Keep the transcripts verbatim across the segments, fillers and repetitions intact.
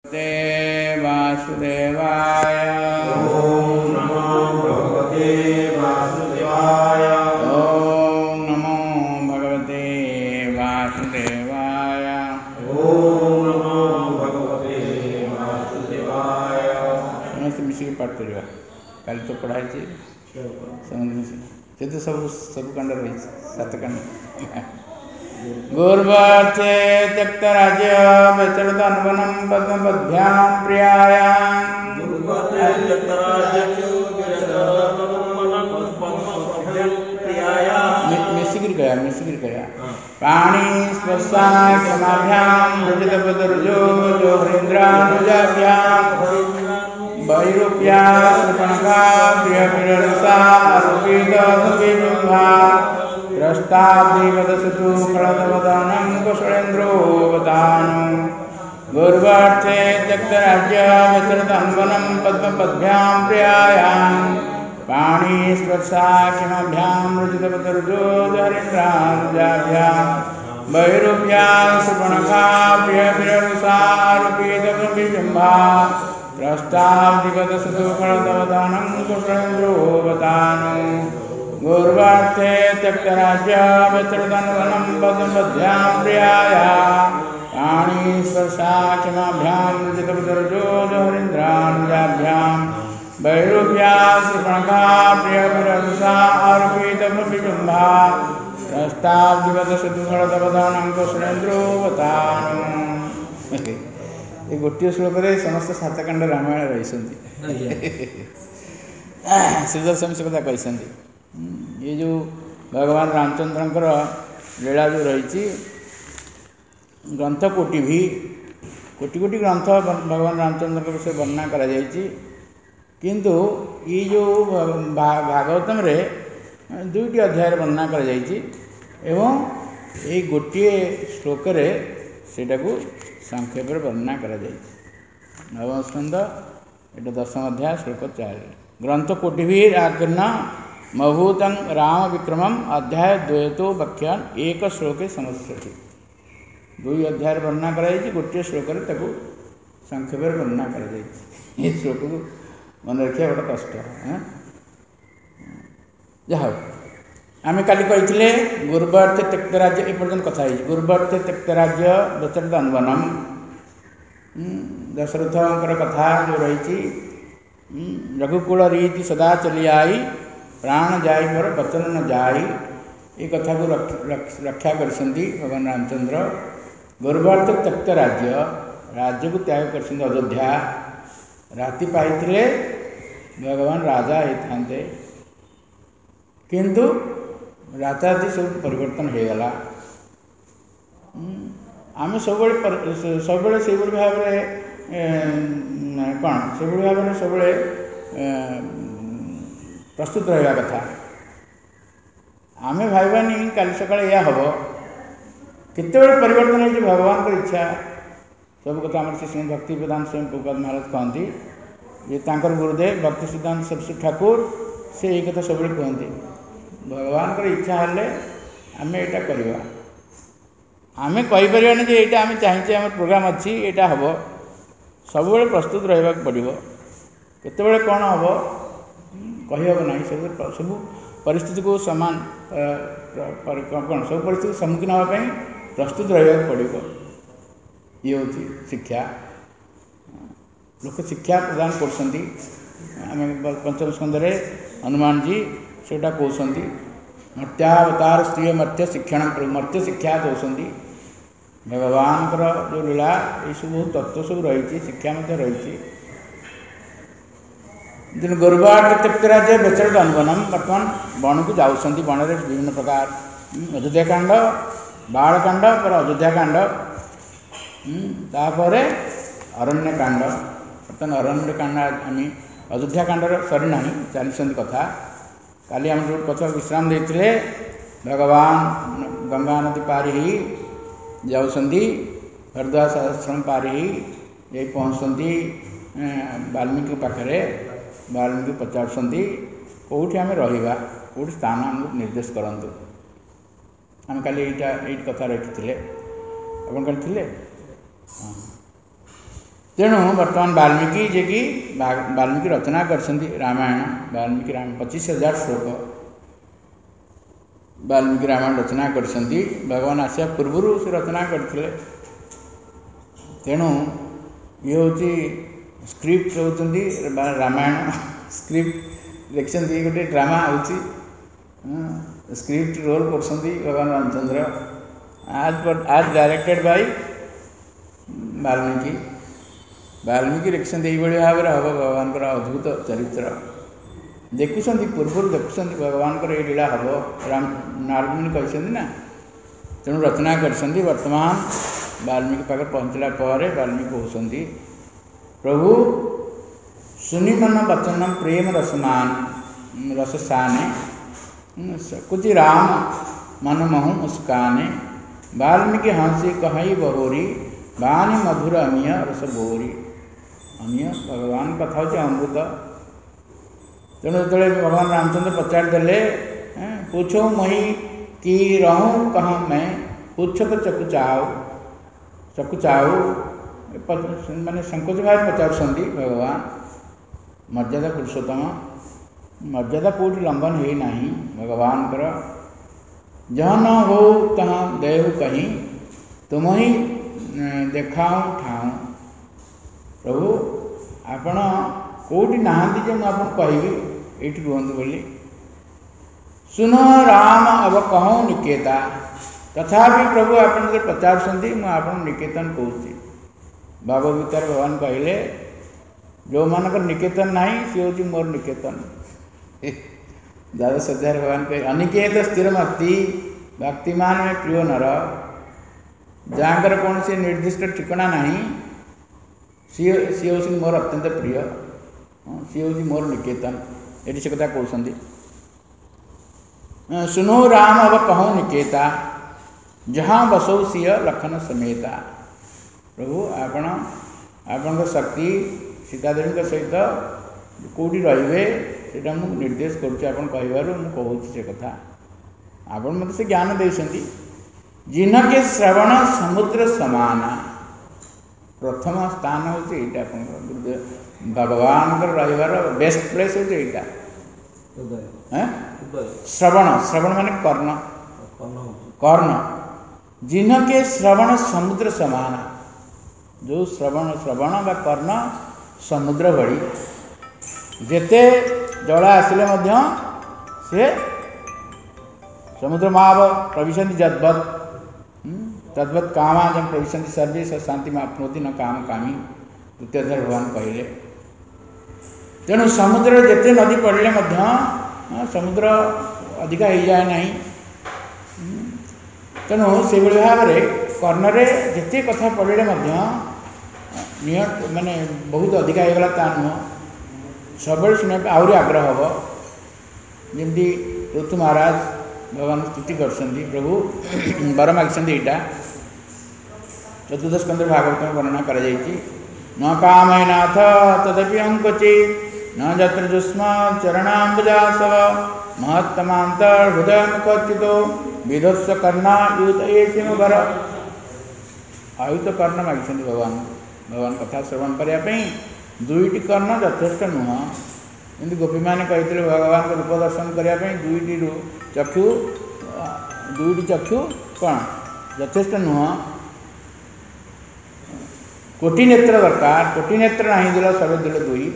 ते वासुदेवाय ओम नमो भगवते वासुदेवाय। ओम नमो भगवते वासुदेवाय। ओम नमो भगवते वासुदेवाय। समस्त मिशिक पाठ करिया काली तो पढ़ाई छी से तो सब सब कांड रही सात कांड गुरुवाचे त्यक्तराज्य व्यचरदन्वनं पद्मपद्भ्यां प्रियायां गुरुवाचे त्यक्तराज्य व्यचरदन्वनं पद्मपद्भ्यां प्रियायां मिशिगिर गया मिशिगिर गया पाणी स्पर्शा समाभ्यां रजतपदरुजो जो हरीन्द्रानुजाभ्यां वैरूप्या कृपणका प्रियप्रियरसा रूपीतसुविजुम्भा द्रष्टाब्दिवदसतु फलदवदानं कुशलेन्द्रोऽवतानं गुरुवार्थे त्यक्तराज्य व्यचरदन्वनं पद्मपद्भ्यां प्रियायां पाणी स्पर्शा किमभ्यां रजतपदरुजो हरीन्द्रानुजाभ्यां वैरूप्या कृपणका प्रियप्रियरसा रूपीतसुविजुम्भा द्रष्टाब्दिवदसतु फलदवदानं कुशलेन्द्रोऽवतानं गुरुवार्थे त्यक्तराज्य व्यचरदन्वनं पद्मपद्भ्यां प्रियायां पाणी स्पर्शा किमभ्यां रजतपदरुजो हरीन्द्रानुजाभ्यां वैरूप्या कृपणका प्रियप्रियरसा रूपीतसुविजुम्भा द्रष्टाब्दिवदसतु फलदवदानं कुशलेन्द्रोऽवतानं। ये गोटे श्लोक समस्त सातकांड रामायण रही श्रीदर्शन से कथा कही ये जो भगवान रामचंद्रंकर लीला जो रही ग्रंथ कोटि भी कोटि कोटि ग्रंथ भगवान रामचंद्र विषय वर्णना करा किंतु ये जो भागवतम रे दुईटी अध्याय वर्णना करा एवं ये गोटे श्लोक रे सेटा को संक्षेप वर्णना करा नवम स्कंद एटा दशम अध्याय श्लोक चार ग्रंथ कोटिभीर आज्ञा मभूतं राम विक्रमम अध्याय द्वयतो व्याख्यान एक श्लोके समस्यति दुई अध्याय वर्णना करा गोटे श्लोक संक्षेप वर्णना करा ये श्लोक को मन रखा गोटे कष्ट जहा आम काली कही गुरुवार्थे त्यक्तराज्य एपर्यंत कथा गुरुवार्थे त्यक्तराज्य व्यचरदन्वनं दशरथंकर कथा जो रही रघुकुल रीति सदा चली आई प्राण जाय पर वचन न जाई ये कथा को रक्षा कर भगवान रामचंद्र गुरुवार्थे त्यक्त राज्य राज्य को त्याग कर अयोध्या राति पाई भगवान राजा होते किंतु राताराति सब परिवर्तन हो गला आम सब सब से भाव कौन से भाव में सब प्रस्तुत रहा कथा आम भावानी काली सका या हम केत परिवर्तन हो भगवान की इच्छा सब कथा आम श्री भक्ति वेदांत स्वयं प्रभुपाद महाराज कहती ये गुरुदेव भक्ति सिद्धांत सरस्वती ठाकुर से ये कथा सब कहते भगवान की इच्छा हेल्ले आम यहाँ करवा आम कहीपर जे यहाँ आम चाहिए आम प्रोग्राम अच्छी यहाँ हम सब प्रस्तुत रहा पड़ो केत कौन हम कहीहब ना सब सब परिस्थिति को समान कौन सब परिस्थिति सम्मुखीन होगापी प्रस्तुत रहा पड़ो ये हूँ शिक्षा लोक शिक्षा प्रदान कर पंचम स्कंद हनुमान जी सेटा कहते मर्त्यावतार स्त्रीय मर्त्य शिक्षण मर्त्य शिक्षा दौरान भगवान जो लीला ये सब तत्व सब रही शिक्षा रही दिन गुरुवार त्यक्तराज्य व्यचरदन्वनं बर्तमान वन को जाऊँगी वन में विभिन्न प्रकार अयोध्याकांड बालकांड पर अयोध्याकांड तापर अरण्यकांड बर्तमान अरण्यकांड आम अयोध्याकांड सरीना चली कथा काली आम जो कथा विश्राम देते भगवान गंगा नदी पारी ही जाऊँगी हरद्वास आश्रम पारी ही यही पहुँचती वाल्मीकि पाखे वाल्मीकि पचारुंट कौटी आम रहा कौटी स्थान आमको निर्देश करूँ आम काली यहाँ कथा रखी आप कल थे तेणु बर्तमान वाल्मीकि जे कि वाल्मीकि रचना करछन्ति रामायण वाल्मीकि राम पच्चीस हजार श्लोक वाल्मीकि रामायण रचना करछन्ति भगवान आसिया पूर्व से रचना करथिले। तेणु ये होची स्क्रिप्ट होती रामायण स्क्रिप्ट लिखिं गोटे ड्रामा होची स्क्रिप्ट रोल कर भगवान रामचंद्र आज आज डायरेक्टेड बाय वाल्मीकि वाल्मीकि लिखिं ये भाव में हम भगवान अद्भुत चरित्र देखुं पूर्व देखुं भगवान ये लीला हम राम नारद कहते ना तेणु रचना कर वर्तमान वाल्मीकि पाखे पहुँचला पर वाल्मीकि कहते प्रभु सुनि मन वचन प्रेम रसमान रससाने कुछ राम मन महु मुस्काने वाल्मीकि हंसी कही बहोरी बानी मधुर अमीय रस बोरी अमीय भगवान कथा हूँ अमृत। तेणु जो भगवान रामचंद्र पचारिदेले पूछो मही कि रहूँ कहाँ मैं पूछ तो चकुचाऊ चकुचाऊ माने संकोच भाव पचार भगवान मर्यादा पुरुषोत्तम मर्यादा कौटी लंघन है नहीं भगवान कर जहाँ न हो तहाँ देहु कहीं तुम ही देखाऊँ ठाऊँ प्रभु आपण कौटी नहांती जे मुझे कहबी ये रुहतु बोली सुन राम अब कहूँ निकेता तथापि प्रभु आप पचार मुझे निकेतन कहूँ भागवत भगवान कहले जो मानकर निकेतन नहीं सी हूँ मोर निकेतन द्वादश अध्याय भगवान कहे अनिकेत स्थिर भक्ति भक्तिमान में प्रिय नर जहाँकर कौन से निर्दिष्ट ठिकना नहीं सी सी हूँ मोर अत्यंत प्रिय सी हूँ मोर निकेतन ये से कथा कहते सुनो राम अब कहूँ निकेता जहाँ बसौ सीय लखन समेता प्रभु आपण आपण शक्ति सीतादेवी सहित कौटी रे से निर्देश करूँ से कथा आप मत से ज्ञान देते जिन के श्रवण समुद्र समान प्रथम स्थान हूँ यहाँ भगवान रहीबार बेस्ट प्लेस हूँ यहाँ श्रवण श्रवण माने कर्ण कर्ण जिन के श्रवण समुद्र समान जो श्रवण श्रवण बा कर्ण समुद्र भड़ी जेते जल आसिले मध्य से समुद्र महाव प्रविशन्ति जद्वत् तद्वत् कामा जन प्रविशन्ति सर्वे स शांति में आपनोति न काम कामी द्वितीय अध्याय भगवान कहले। तेणु समुद्र जेते नदी पड़े समुद्र अधिका हो जाए नहीं तेणु से भाव में कर्णरे जिते कथा पड़े माने बहुत अधिका होगला ता नुह सब शुणा आहरी आग्रह हम जमी ऋतु महाराज भगवान स्तुति कर प्रभु वर मागिंट यहाँ चतुर्दश स्कंद भागवत में वर्णना कर न कामनाथ तदपि अंकुचि न जत्र जुष्म चरणाम्बुजासव महत्तमांतर हृदय मुखचितो विध्वंस कर्णा युत ये वर आयुत कर्ण मागिंट भगवान भगवान कथा श्रवण करने दुईटी कर्ण यथेष्ट नुह एमती गोपी मैंने कहते भगवान को रूप दर्शन करने दुईटी चक्षु दुईटी चक्षु कौन यथेष्ट नुह कोटि नेत्र दरकार कोटि नेत्र नहीं दिल सब दिल दुई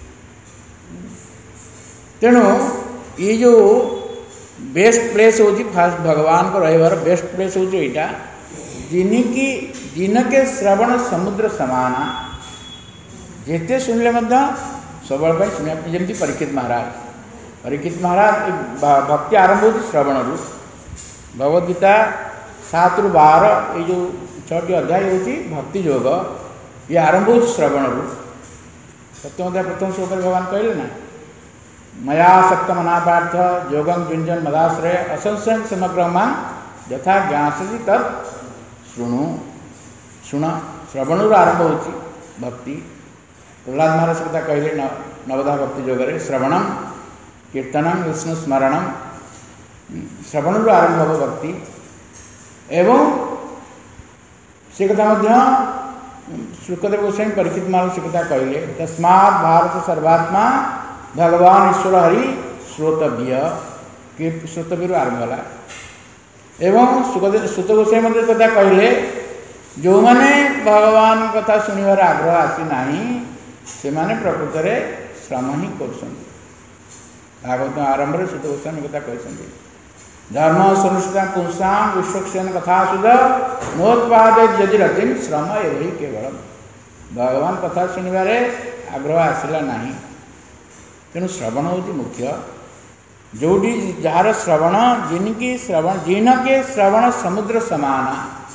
तेणु ये जो बेस्ट प्लेस हूँ फास्ट भगवान को रहीबार बेस्ट प्लेस हूँ यहाँ जिनकी जिनके श्रवण समुद्र समान जेते शुणिले सब शुणा जमी परीक्षित महाराज परीक्षित महाराज भक्ति आरंभ हो श्रवण रु भगवद्गीता सात रु बार ये जो छटी अध्याय हूँ भक्ति योग ये आरंभ हो श्रवण रु सप्तम अध्याय प्रथम श्लोक भगवान कहले ना मया सप्तमना पार्थ योगम जुंजन मदाश्रय असंशय समग्र मां यथा ज्ञासी तत् शुणु शुण श्रवण आरंभ हो भक्ति प्रहलाद महाराज कथा कहले नवदा भक्ति योगे श्रवणम कीर्तनम विष्णु स्मरणम श्रवण आरंभ हो भक्ति एवं से कथा शुकदेव गोस्वामी परीक्षित महाराज से कथा कहले तस्मात् भारत सर्वात्मा भगवान ईश्वर हरि श्रोतव्य कि श्रोतव्य आरंभ है एवं सुखदेव सुत गोस्वामी मध्य कथा कहले जो मैंने भगवान कथा शुणवर आग्रह आसी नाही से माने प्रकृत में श्रम ही कर भागवत आरंभ में सुत गोस्वामी कथा कहते धर्म सुनिश्चित पुंसा विश्वक्षेन कथा सुध नोत्पाद यदि रतिम श्रम एवं केवल भगवान कथा शुणवर आग्रह आसला नहीं तेणु श्रवण हूँ मुख्य जोटी जार श्रवण जिनकी श्रवण जिनके श्रवण समुद्र समान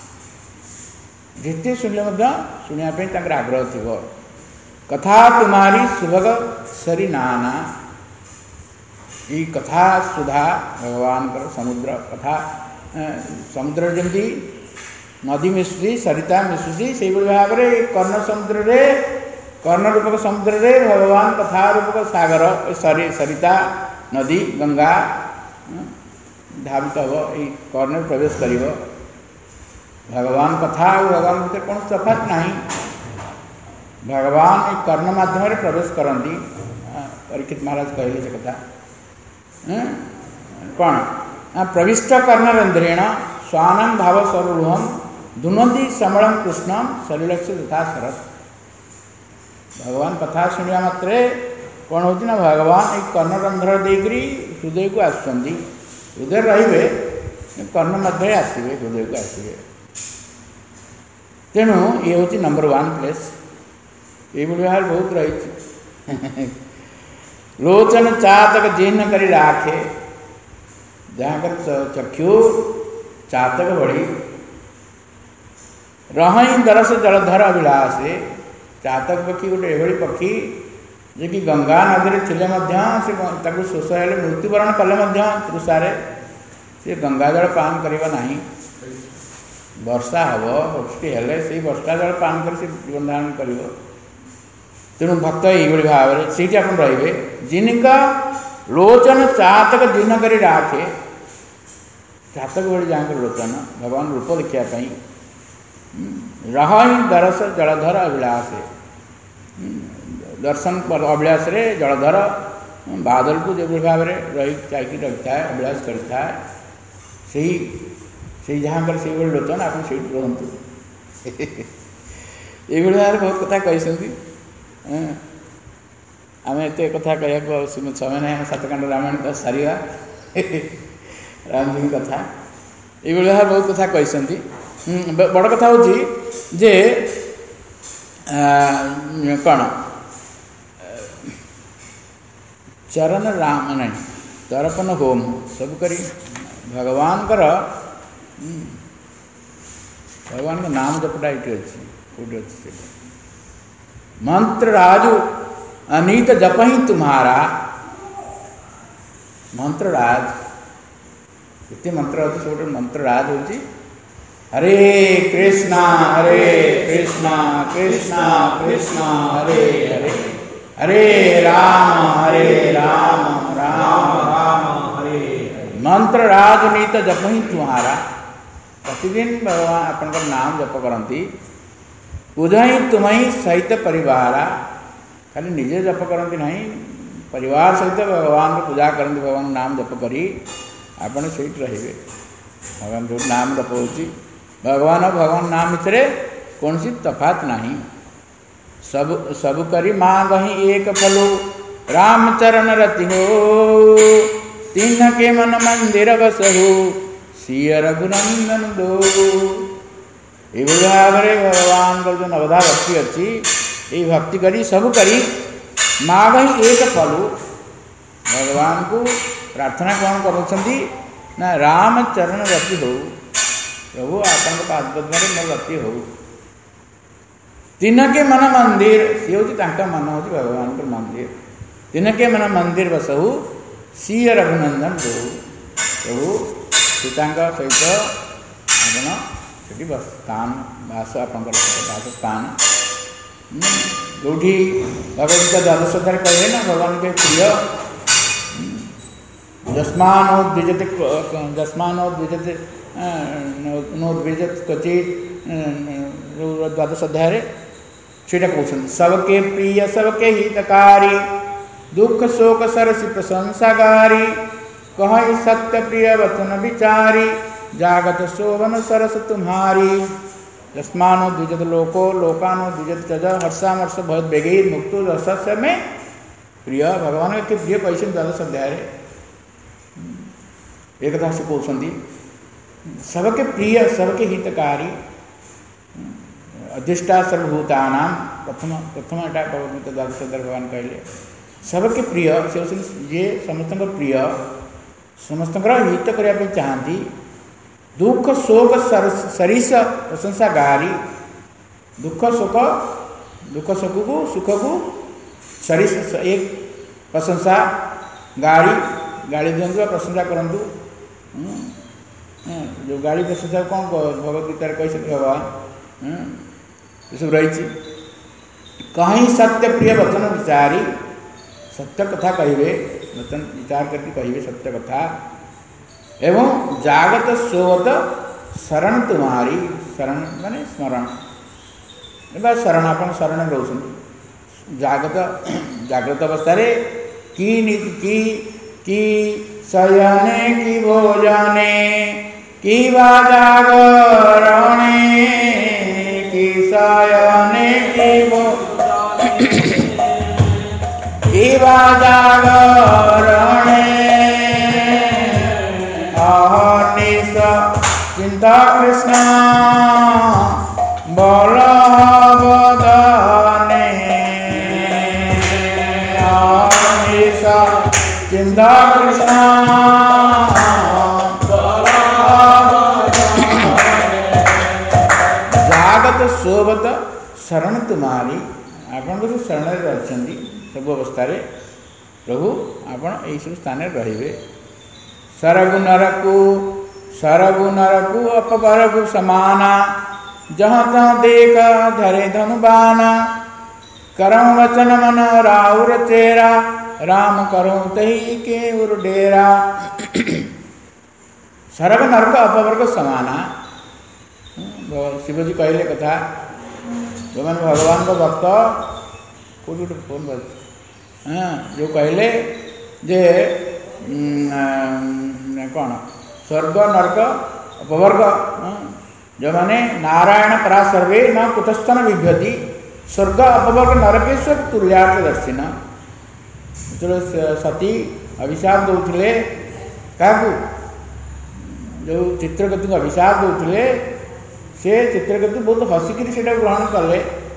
जिते शुणिले शुणा आग्रह थी कथा तुम्हारी सुभग सरी नाना ये कथा सुधा भगवान समुद्र कथा समुद्र जमी नदी मिशुची सरिता मिशुची से भाव में कर्ण समुद्र रे कर्ण रूपक समुद्र रे भगवान कथा रूपक सागर सरी सरिता नदी गंगा धावित हम ये कर्ण प्रवेश कर भगवान कथा और भगवान भीतर कौन तफात नहीं भगवान एक कर्ण माध्यम प्रवेश करती परीक्षित महाराज कहले से कथा कौन प्रविष्ट कर्णरंध्रेण स्वानम भाव स्वरूहम दुनंदी समलम कृष्णम सलिल से तथा सरस भगवान कथा शुणा मात्रे कौन हो ना भगवान एक कर्णरंध्र देकरी हृदय को आसुंदी हृदय रे कर्ण मध्य आसवे हृदय को आसवे तेणु ये हूँ नंबर वन प्लेस ये व्यवहार बहुत रही लोचन चातक जीर्ण करी राखे जहाँ कर चक्षु चातक बड़ी रही दरस जलधर अभिलाष चातक पक्षी गोटे एभली पक्षी जे कि गंगा नदी में थिले से शोष हेले मृत्युवरण कले तृषार से गंगा जल पान करवा नहीं वर्षा हम वृष्टि हेले से वर्षा जल पान कर जीवन धारण कर तेणु भक्त ये भाव में सीटी आप रे जिनका लोचन चातक जीर्ण कर राखे चातक भाई जहाँ लोचन भगवान रूप देखापी रही दरस जलधर अभिलाष दर्शन अभिलाष रे जलधर बादल को जो भाव में रही चाहिए रखता है अभिलाष करता है सही से जहाँ कर से लोचन आप रुहतु ये भाव बहुत कथा कहते आम एत कथा कह समय ना सातकांड रामायण तो सारा रामजी कथा ये भाव बहुत कथा कहते बड़ कथा हूँ जे कौन चरण राम नहीं तर्पण होम सब करी भगवान कर भगवान का नाम जपटा ये अच्छी कौटे अच्छी मंत्र राजू अनीत जप ही तुम्हारा मंत्र राज इतने मंत्र अच्छे गोटे मंत्र राज हूँ हरे कृष्णा हरे कृष्णा कृष्णा कृष्णा हरे हरे हरे राम हरे राम राम राम हरे मंत्र राज नीत जप ही तुम्हारा प्रतिदिन भगवान अपन नाम जप करती उदय तुम्हें सहित परिवार खाली निजे जप करती नहीं परिवार सहित भगवान को पूजा करती भगवान नाम जप करी आपने सहित रे भगवान जो नाम जप हो भगवान और भगवान नाम भितर कौन सी तफात नहीं सब सब करी मांग ही एक फलो रामचरण रति हो तीन के मन मंदिर बसहु सिय रघुनंदन दो ये भाव में भगवान का जो नवधा भक्ति अच्छी ये भक्ति करी सब करी मांग ही एक फलू भगवान को प्रार्थना कौन करुँच ना रामचरण रति हो प्रभु आपन पादपद्म मोर रति हो तीन के मन मंदिर सी हूँ मन हूँ भगवान के मंदिर तीन के मन मंदिर बसहु सिय रघुनंदन दो प्रभु सीता सहित आप स्थान बास आप बासस्थान जो भगवदगीता द्वादश अध्याय कहे ना भगवान के प्रिय जस्मानोद्विजते जस्मानोद्विजते नोद्विजत क्वचित द्वादश अध्याय सेटा कहते सबके प्रिय सबके हितकारी दुख शोक सरसी प्रशंसागारी कहि सत्य प्रिय वचन विचारी जागत शोभन सरस तुम्हारी यस्मानो द्विजत लोको लोकानो द्विजत चज हर्षामर्ष बहुत बेगैर मुक्तो रसस्य में प्रिय भगवान के प्रिय कैसे द्वादश अध्याय एक कथा से कहते सबके प्रिय सबके हितकारी अधिष्ठा सर्वभूतानां प्रथम प्रथम एटा भगवत द्वादश अध्याय भगवान कहले सबके प्रिय से ये समस्त प्रिय समस्त हित करने चाहती दुख शोक सरिस प्रशंसा गारी दुख शोक दुख शोक को सुख को सरिस एक प्रशंसा गाड़ी गाड़ी दिंतु प्रशंसा करूँ जो गाड़ी प्रशंसा कौन भगवत गीता कही भगवान ये सब रही कहीं सत्य प्रिय वचन विचारी सत्य कथा कहे वचन विचार करके कहे सत्य कथा एवं जागत सोवत शरण तुम्हारी शरण माने स्मरण एवं शरण अपन शरण रोशन जागत जागृत अवस्था रे की की की शयने की भोजने की वा जागरणे की शयने की भोजने की वा जागरणे चिंता कृष्ण बलवदाने चिंता कृष्ण जागत सोबत शरण तुम्हारी आपण को शरण अच्छा सब अवस्था प्रभु आपण यही सब स्थान रे सरगु नरकु सरगु नरकु अपबरगु समाना जहाँ तहाँ देखा धरे धनुबाना करम वचन मन राउर चेरा राम करो तही के उर डेरा सरग नरक अपवर्ग समाना शिवजी कहले कथा जो मैंने भगवान को भक्त कोई फोन कर हाँ जो कहले जे कौन स्वर्ग नरक अपवर्ग जो माने नारायण परा सर्वे न कुतस्थन बिभ्यति स्वर्ग अपवर्ग नरकेश्वर तुल्यार्थ दर्शिन जो सती अभिशाप दौले क्या जो चित्रकेतु को अभिशाप दौले से चित्रकेतु बहुत हसिकी से ग्रहण कले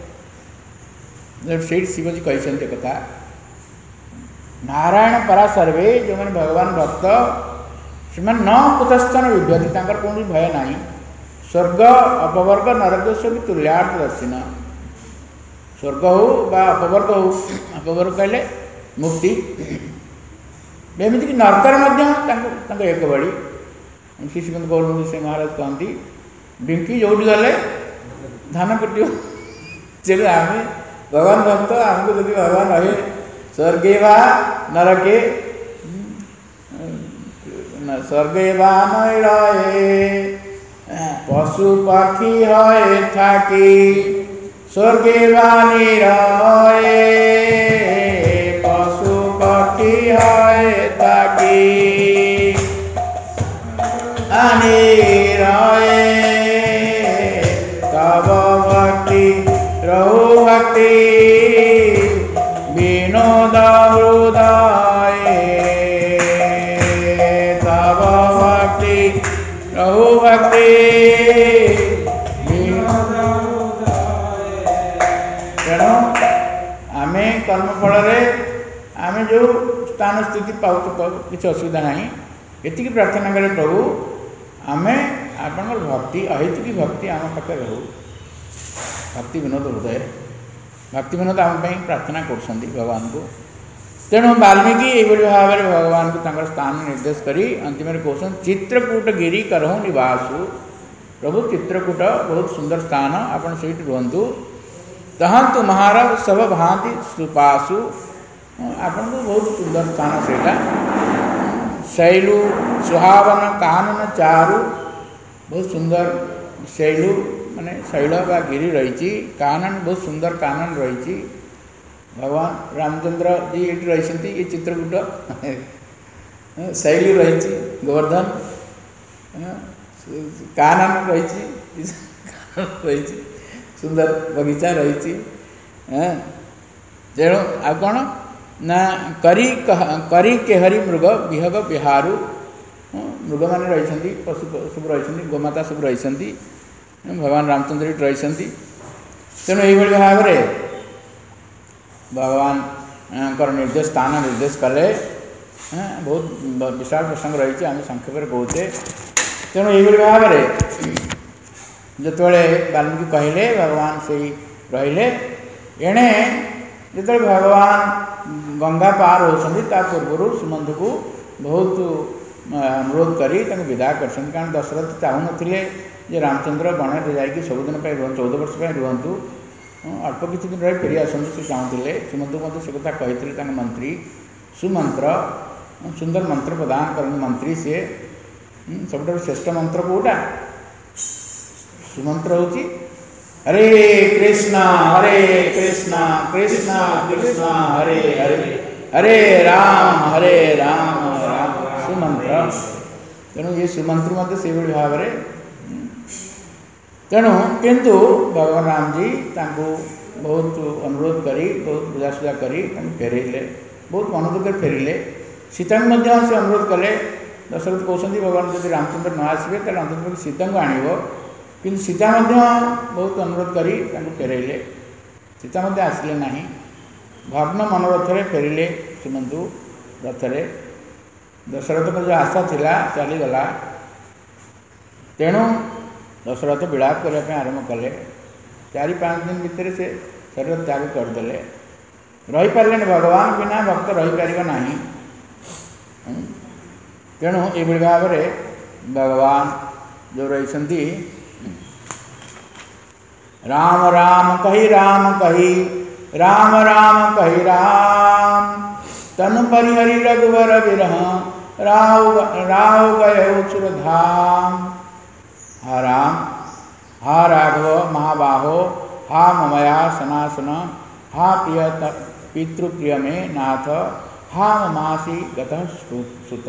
से शिवजी कहते कथा नारायण परा सर्वे जो मैंने भगवान भक्त से न कुतस्थन विभ्यति तांकर कौन भय नहीं स्वर्ग अपवर्ग नरकेश्वर भी तुल्यार्थ दर्शिन स्वर्ग हो बा अपवर्ग हो अपवर्ग कहले मुक्ति एमती नरक एक बड़ी शिशुमंत गौरव सिंह महाराज कहती बिंकी जो गले धान कटियो से आम भगवान भक्त आमको जब भगवान रहे स्वर्गे वा नरके स्वर्गे वा नई रहे पशु पक्षी है थाकी स्वर्गे वा रहे पशु पक्षी है थाकी आने रहे तब भक्ति रहो भक्ति विनोद हृदय तब भक्ति रहो भक्ति तेणु आम कर्मफल आम जो स्थान स्थिति पाऊ किसी असुविधा ना ये प्रार्थना करें प्रभु आम आप भक्ति अहेतुकी भक्ति आम पाखे रहू भक्ति विनोद हृदय भक्ति विनोद आम प्रार्थना कर भगवान को तेणु वाल्मीकि ये भाव में भगवान को तंकर स्थान निर्देश करी अंतिम कहते चित्रकूट गिरी करहु निवासु प्रभु चित्रकूट बहुत सुंदर स्थान आपड़ से रुहतु तहाँ तुम्हारा सब भांति सुपासु आपन को बहुत सुंदर स्थान से शैलु सुहावन कानन चारु बहुत सुंदर शैलु माने शैल बा गिरी रही, कानन बहुत सुंदर कानन रही। भगवान रामचंद्र जी ये रही, ये चित्रकूट शैली रही, गोवर्धन कानन रही, रही सुंदर बगीचा रही। तेणु आ कौन ना करी करी केहरी मृग विहग बिहारू मृग मान रही, पशु सब रही, गोमाता सब रही, भगवान रामचंद्र रही। तेणु यही भाव में भगवान निर्देश स्थान निर्देश कले। बहुत विशाल प्रसंग रही, आम संक्षेप कहते। तेणु यही भाव में जिते वाल्मीकि कहले भगवान से रे एणे जो भगवान गंगा पार होती पूर्व सुमंत को बहुत अनुरोध कर विदा कर, कारण दशरथ चाहू ना रामचंद्र बन जा सबुदिन चौदह वर्ष रुहतु, अल्प किसी दिन रही फेरी आसतु से चाहूले। सुमंत को से कथा कही मंत्री सुमंत्र सुंदर मंत्र प्रदान कर मंत्री सी सब श्रेष्ठ मंत्र कौटा सुमंत्र हूँ हरे कृष्णा हरे कृष्णा कृष्णा कृष्णा हरे हरे हरे राम हरे राम राम सुमंत्र। तेणु ये सुमंत्र मत से भाव में तेणु किंतु भगवान राम जी तांको बहुत अनुरोध करी बहुत बुझासुझा करी फेरैले, बहुत मन दुख फेरिले। सीता से अनुरोध कले। दशरथ कहते भगवान जब रामचंद्र न आसबे तो अंत सीता को आणव, कि सीता बहुत अनुरोध करी फेरैले। सीता आसिले ना, भग्न मनोरथ फेरिले सुमंतु रथरे। दशरथ को जो आशा थिला चलीगला। तेणु दशरथ विलाप करने आरंभ कले। चार पाँच दिन भितर से शरीर त्याग करदे। रही पारे भगवान बिना भक्त रही पार ना। तेणु ये भाव में भगवान जो रही राम राम कही राम कही राम राम कही राम तनु परिहरि रघुवर विरह राव राव गए चुरधाम। हा राम हा राघव महाबाहो हा ममया सनासन हा प्रिय पितृप्रिय में नाथ हा ममासी गतः सुत।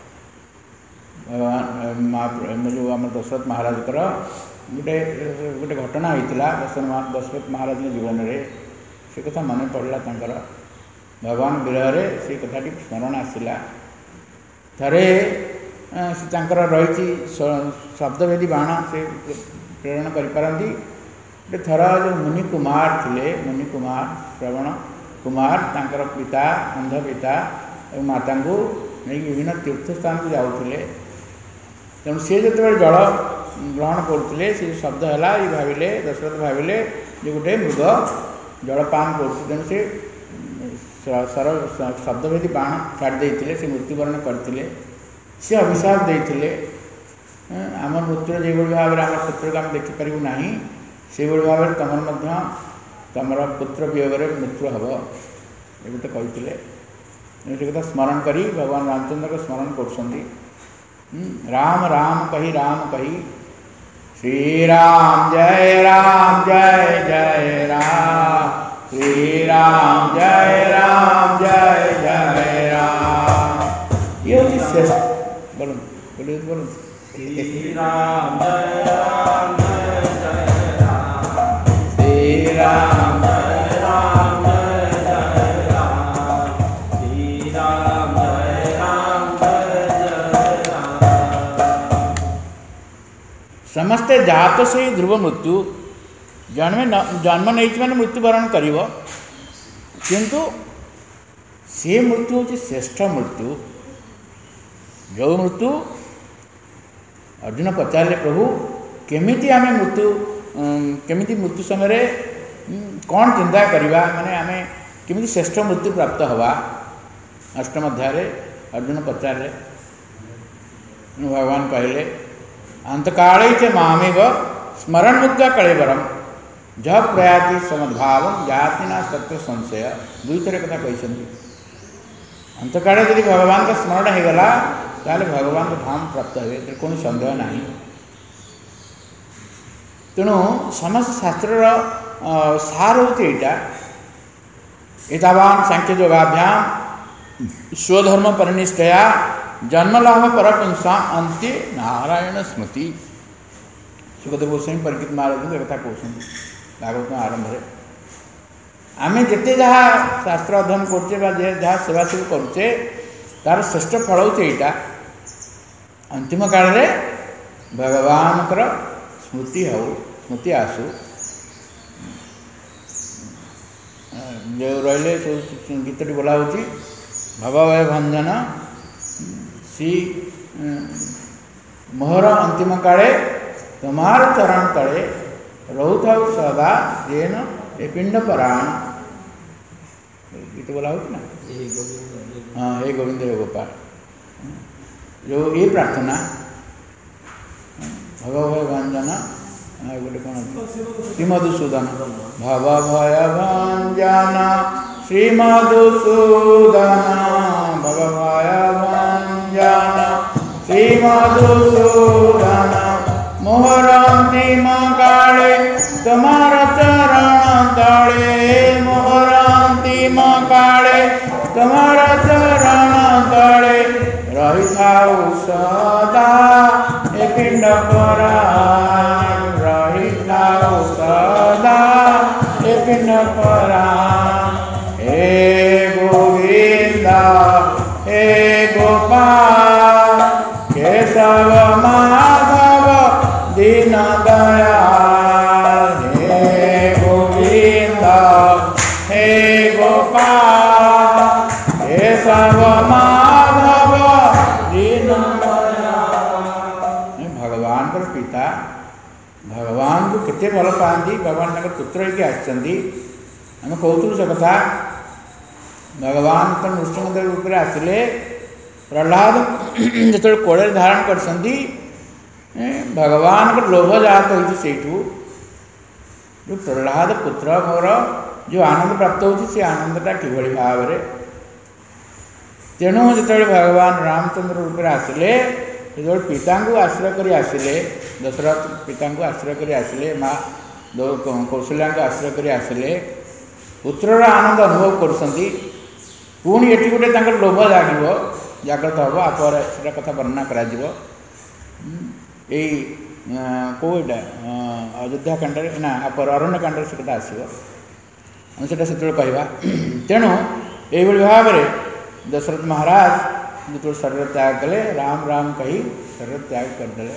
भगवान जो आम दशरथ महाराज गोटे गोटे घटना होता दशरथ दशरथ महाराज जीवन में से कथा मन पड़ा तर भगवान विरह से कथाटी स्मरण आसला। थे तर रही शब्दभेदी बाण से प्रेरण करपारती। थर जो मुनि कुमार थे मुनि कुमार श्रवण कुमार तांकर पिता अंध पिता और माता को नहीं विभिन्न तीर्थ स्थान को जाऊे। तेणु सी जो जल ग्रहण करुले से शब्द है ये भाविले दशरथ भाविले जो गोटे मृग जलपान कर। तेणु से सर शब्दभेदी बाण छाड़ी से मृत्युवरण करते। सी अभिशाप देते आम मृत्यु जो भाव में आम पुत्र को आम देखिपर ना से भाव में तुम तुम पुत्र वियोग मृत्यु हम ये गोटे कहते। से कथा स्मरण करी भगवान रामचंद्र को स्मरण कर राम राम कही राम कही श्री राम जय राम जय जय राम श्री राम जय राम जय जय राम। ये होती श्रेष्ठ बोलो बोलिए बोलो श्री राम जय राम जय जय राम श्री राम जय राम जय जय राम श्री राम जय राम जय जय राम। समस्ते जात से ध्रुव मृत्यु जन्म जन्म नहीं मैंने मृत्युवरण कर किंतु से मृत्यु हूँ श्रेष्ठ मृत्यु। जो मृत्यु अर्जुन पचारे प्रभु केमिति आमे मृत्यु केमिति मृत्यु समय कौन चिंता करवा माने आमे केमिति श्रेष्ठ मृत्यु प्राप्त हवा अष्टम अध्याय अर्जुन पचारे। भगवान कहले अंतकाले च मामेव स्मरण मुक्ता कलेवरम जब प्रयाति समद्भाव जाति ना सत्य संशय दुई थर कथा कहते। अंतकाले यदि भगवान का स्मरण होगला ताले भगवान का धाम प्राप्त हुए तो कौन संदेह नहीं। तेणु समस्त शास्त्रर सार होती एटा एतावान सांख्य योगाभ्याम स्वधर्म परिनिष्ठया जन्मलाभ परपुंसा अंत्य नारायण स्मृति। सुखदेव गोस्वामी परीक्षित महाराज एक कथा कहते भागवत आरंभ में आम जिते जहाँ शास्त्र अध्ययन करुचे जहाँ सेवा सब करुचे तार श्रेष्ठ फल होचे एटा अंतिम काल रे भगवान स्मृति हो स्मृति आसू जो रही गीतटी बोला होची भगवय भंजन श्री मोहर अंतिम काले तुम्हार चरण तले रोथ सदा जेन ए पिंड पराण गीत बोला होची ना हाँ हे गोविंद हे गोपाल जो ये प्रार्थना भगवय भंजन गोटे कौन श्रीमधुसूदन भव भय भंजन श्रीमधुसूदन भव भय भंजन श्रीमधुसूदन मोहर अंतिम काले तुम्हार चरण तले मोहर अंतिम काले तुम्हार चरण तले रही थाउ सदा ए पिंड पराण रही थाउ सदा ए पिंड पराण हे गोविंद हे गोपाल केशव माधव दीन दयाल हे गोविंद हे गोपाल केशव माधव दीन भगवान पर पिता भगवान को केते भल पाती भगवान तक पुत्र होगी आसछंदी आम कहूँ से कथा भगवान तो नृसिंह रूप में आसिले प्रहलाद जो कोड़े धारण कर भगवान को लोभ जात हो जो प्रहलाद पुत्र मोर जो आनंद प्राप्त हो आनंदटा किभली भाव में तेणु जो भगवान रामचंद्र रूप में आसिले जो पिता को आश्रय कर आसिले दशरथ पिता को आश्रय कर आसिले माँ कौशल्या को आश्रय कर आसिले पुत्रर आनंद अनुभव करुँच पुणी ये गोटे लोभ जाग जागृत हम आपर से कथा वर्णना करा कौटा अयोध्या कांड ना आपर अरण्य कांड से कथा आसो से कहवा तेणु यही भाव में दशरथ महाराज जो शरीर त्याग कले राम राम कही शरीर त्याग करदे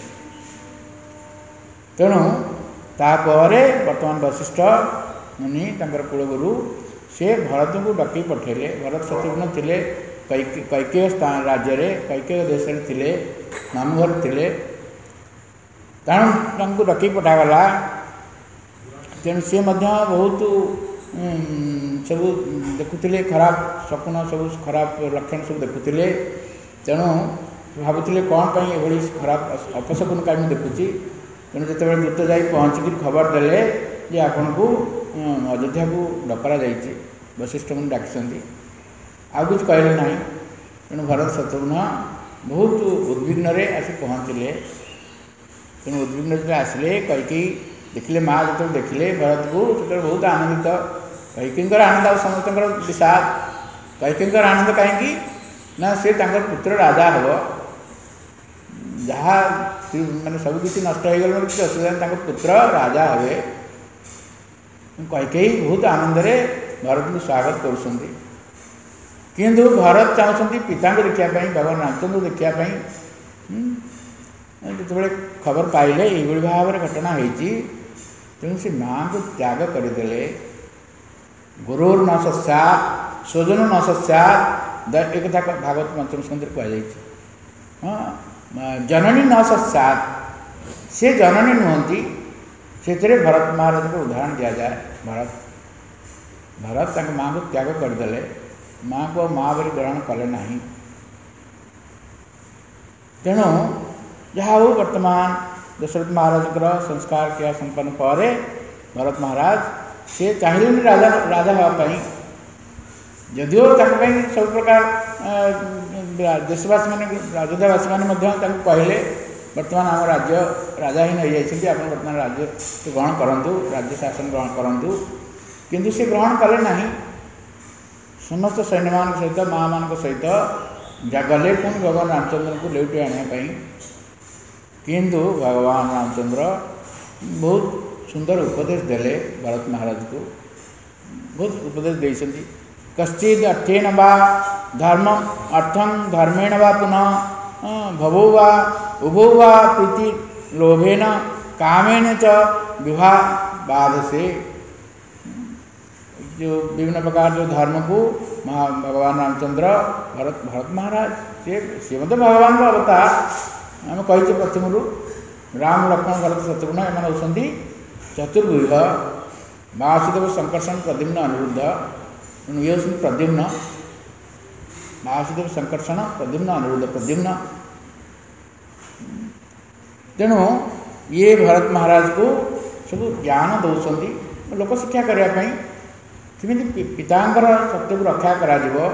तेणु तापर बर्तमान वशिष्ठ मुनि तंकर कुलगुरु से भरत को डकई पठेले भरत शत्रुघ्न थे कैकेय स्थान राज्य में कैकेय देश में थे मामूघर थे तेणु डकई पठागला तेणु सी बहुत सब देखुले खराब शकुन सब खराब लक्षण सब देखुले तेणु भावुले कौन पर ये खराब अपशकुन कहीं देखुची तेणु जो दूत जा पहुँचिक खबर देले जे आपन को अयोध्या को डकरा जाइए वशिष्ठ मुनि डाकी आ कुछ कहले ना तेणु भरत शत्रुघ्न बहुत उद्विग्न आसी पहुँचले तेणु उद्विग्न जो आसिले कैकेयी देखिले माँ जो देखिले भरत को जो बहुत आनंदित कैकेयींकर आनंद आ समस्त विषाद कैकेयींकर आनंद कहीं ना सी पुत्र राजा हम जहाँ माने सबकि नष्ट हो गल किसी असुविधा पुत्र राजा हे कैकेयी बहुत आनंद रे भरत को स्वागत कर किंतु भरत चाहते पिता को देखापी भगवान रामचंद्र देखापी जो खबर पाइले ये भाव में घटना होती तेणु से माँ को त्याग करदे गुरुर न सस्यात् स्वजन न सस्यात् एक कथा भागवत पंचम स्कंद कहुई हाँ जननी न सस्यात् से जननी नुहति से भरत महाराज को उदाहरण दि जाए भरत भरत तक माँ को त्याग करदे माँ को माँ बोली ग्रहण कले ना तेणु जहाँ हो वर्तमान दशरथ महाराज संस्कार क्रिया संपन्न पर भरत महाराज से चाहिए राजा राजा हाँपाई जदिओ सब प्रकार देशवासी मैंने अयोध्यावासी मैंने कहले बर्तमान आम राज्य राजाहीन हो जाती आप बर्तमान राज्य ग्रहण करूँ राज्य शासन ग्रहण करूँ किंतु से ग्रहण कले ना समस्त सैन्य मान सहित माँ मान सहित गले पुणी भगवान रामचंद्र को लेउटी आने किंतु भगवान रामचंद्र बहुत सुंदर उपदेश देले भरत महाराज को बहुत उपदेश देते कश्चिद अर्थेन वा धर्म अर्थं धर्मेण वा पुनः भवो वा उभो वा प्रीति लोभेन कामेन च विवाह बाद से जो विभिन्न प्रकार जो धर्म को भगवान रामचंद्र भरत भरत महाराज से सी मतलब भगवान का अवतार आम कही प्रथम राम लक्ष्मण भरत शत्रुघ्न एम होती चतुर्भुज वासुदेव संकर्षण प्रद्युम्न अनिरुद्ध ये होती प्रद्युम्न वासुदेव संकर्षण प्रद्युम्न अनिरुद्ध प्रद्युम्न तेणु ये भरत महाराज को सब ज्ञान दौरान लोक शिक्षा करने किमी पितांकर सत्य को रक्षा करा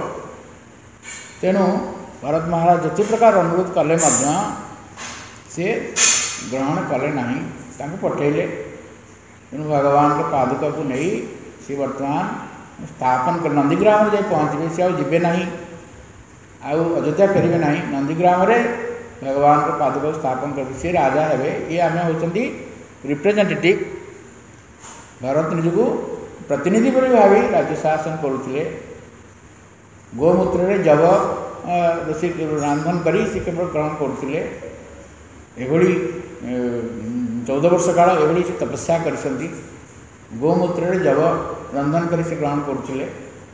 तेणु भरत महाराज जिते प्रकार अनुरोध कले से ग्रहण कले ना पठेले तेणु भगवान के पादुका को नहीं सी वर्तमान स्थापन कर नंदीग्राम जाए पहुँचे सी आवे ना आउ अयोध्या फेरबे ना नंदीग्राम भगवान के पादुका स्थापन कर सी राजा हे ये आम होती रिप्रेजेंटेटिव भरत निजक प्रतिनिधि पर भावी राज्य शासन करुले गोमूत्र जब रोषे रांधन कर केवल ग्रहण करुले एभली चौदह वर्ष काल एभली से तपस्या कर गोमूत्र जब रंधन कर ग्रहण करुले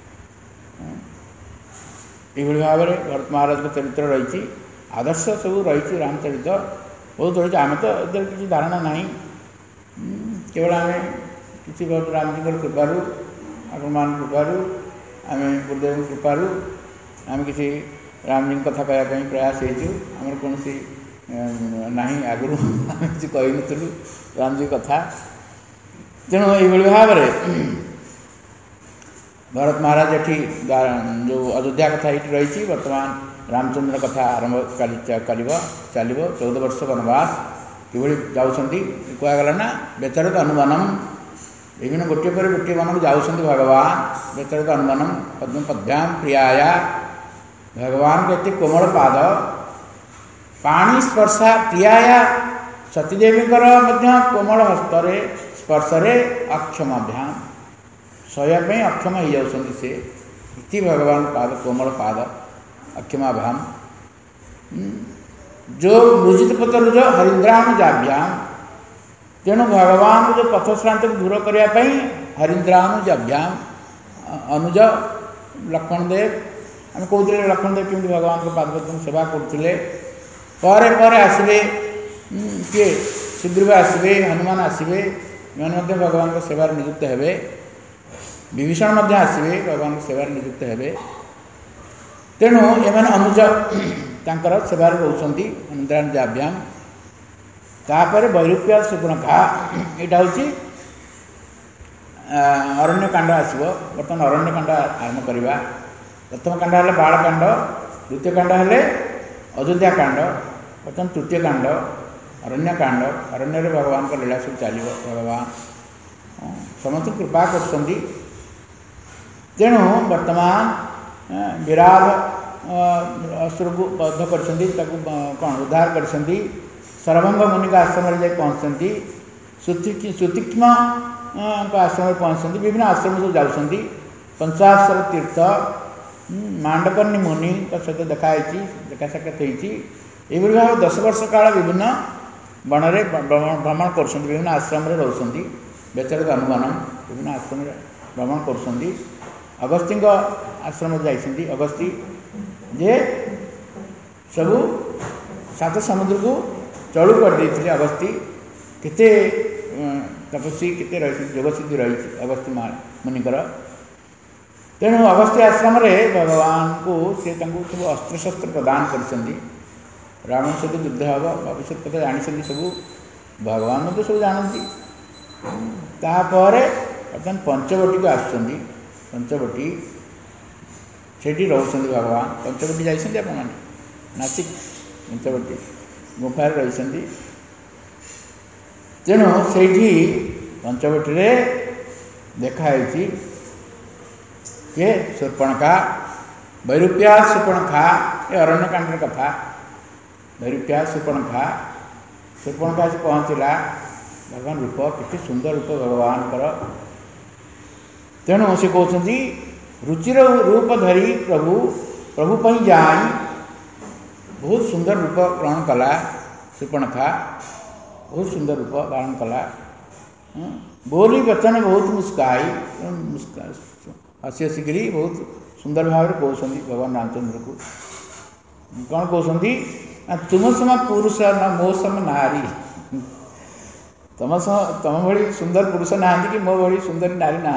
ये भाव में भरत महाराज को चरित्र रही आदर्श सब रही रामचरित बहुत रही आम तो इधर किसी धारणा ना केवल आम किसी रामजी कृपारू आपण मान कृपारू आम गुरुदेव कृपारू आम किसी रामजी कथा कहवाई प्रयास होमर कौन ना आगु किसी कही नु रामजी कथा तेणु ये भाव में भरत महाराज ये जो अयोध्या कथा ये रही बर्तमान रामचंद्र कथा आरंभ चलो चौदह वर्ष वनवास कि जाऊँगी कहगला ना बेचारित अनुमानम विभिन्न गोटे पर गोटे मन जाऊँगी भगवान बेचारित अनुमानम पद्म पद्भ्याम प्रियाया भगवान के एत कोमल पाद पाणी स्पर्शा प्रियाया सतीदेवी कोमल हस्तरे स्पर्शरे अक्षमाभ्याम सह्यापी अक्षम हो जाती से इति भगवान पाद कोमल पाद अक्षमाभ्याम जो मृजित पतरुज हरिंद्राण जाभ्याम तेणु भगवान जो पथश्रांति को दूर करने हरिंद्रानुजाभ्याम अनुज लक्ष्मण देव आम कहते लक्ष्मण देव केमती भगवान के पादपद्म सेवा करते पर पर आसवे किए सुग्रीव आसवे हनुमान आसवे मैंने भगवान को सेवार नियुक्त हेबे विभीषण आसवे भगवान को सेवार नियुक्त हेबे तेणु एम अनुज तांकर सेवार रोचंती हरिंद्रानुजाभ्याम तापर वैरूप्य सुपुणखा यहाँ हूँ अरण्यकांड आसो बर्तमान अरण्यकांड आरंभ करवा प्रथम कांड है बालकांड द्वितीय कांड है अयोध्याकांड बर्तमान तृतीय कांड अरण्यकांड अरण्य भगवान का लीला सब चलो भगवान समस्त कृपा कर तेणु वर्तमान विराट असुर को बद्ध कर कौन उद्धार कर सरभंग मुनि का आश्रम जाए पहुँचती सुतीक्ष्म आश्रम पहुँचती विभिन्न आश्रम सब जाऊँगी पंचाक्षर तीर्थ मांडकर्णी मुनि सहित देखाई देखा साक्षात होती भाव दस वर्ष काल विभिन्न वन में भ्रमण कर विभिन्न आश्रम रोच बेचारित अनुमान विभिन्न आश्रम भ्रमण कर अगस्ती आश्रम जाती अगस्ती जे सबू सात समुद्र को चलू कर देते अगस्ती केते तपस्वी केते रही जोगसिद्धि रही अगस्ती मुनिकर तेणु अगस्ती आश्रम भगवान को सी सब अस्त्र शस्त्र प्रदान कर रावण सहित युद्ध हम भविष्य कथा जानी सब भगवान मत सब जानती तापर बर्तमान पंचवटी को आसुँच पंचवटी से रोच भगवान पंचवटी जाइए आप नासिक पंचवटी ଗୁମ୍ଫାରେ ରହିଛନ୍ତି। ତେଣୁ ସେଇଠି ପଞ୍ଚବଟିରେ ଦେଖାହେଇଛି ଯେ ଶୂର୍ପଣଖା ବୈରୂପ୍ୟା ଶୂର୍ପଣଖା, ଏ ଅରଣ୍ୟକାଣ୍ଡର କଥା। ବୈରୂପ୍ୟା ଶୂର୍ପଣଖା, ଶୂର୍ପଣଖା ଆସି ପହଞ୍ଚିଲା, ଭଗବାନ ରୂପ କେତେ ସୁନ୍ଦର ରୂପ ଭଗବାନଙ୍କର। ତେଣୁ ସେ କହୁଛନ୍ତି ରୁଚିର ରୂପ ଧରି ପ୍ରଭୁ ପ୍ରଭୁ ପାଇଁ ଯାଇ ବହୁତ ସୁନ୍ଦର ରୂପ ଗ୍ରହଣ କଲା। ଶୂର୍ପଣଖା ବହୁତ ସୁନ୍ଦର ରୂପ ଧାରଣ କଲା। बोली बचन बहुत मुस्काई, हसी हसिकी बहुत सुंदर भाव में कहते भगवान रामचंद्र को। कौन कहते तुम सम पुरुष न मो सम नारी, तुम तुम भली सुंदर पुरुष ना कि मो भली सुंदर नारी ना।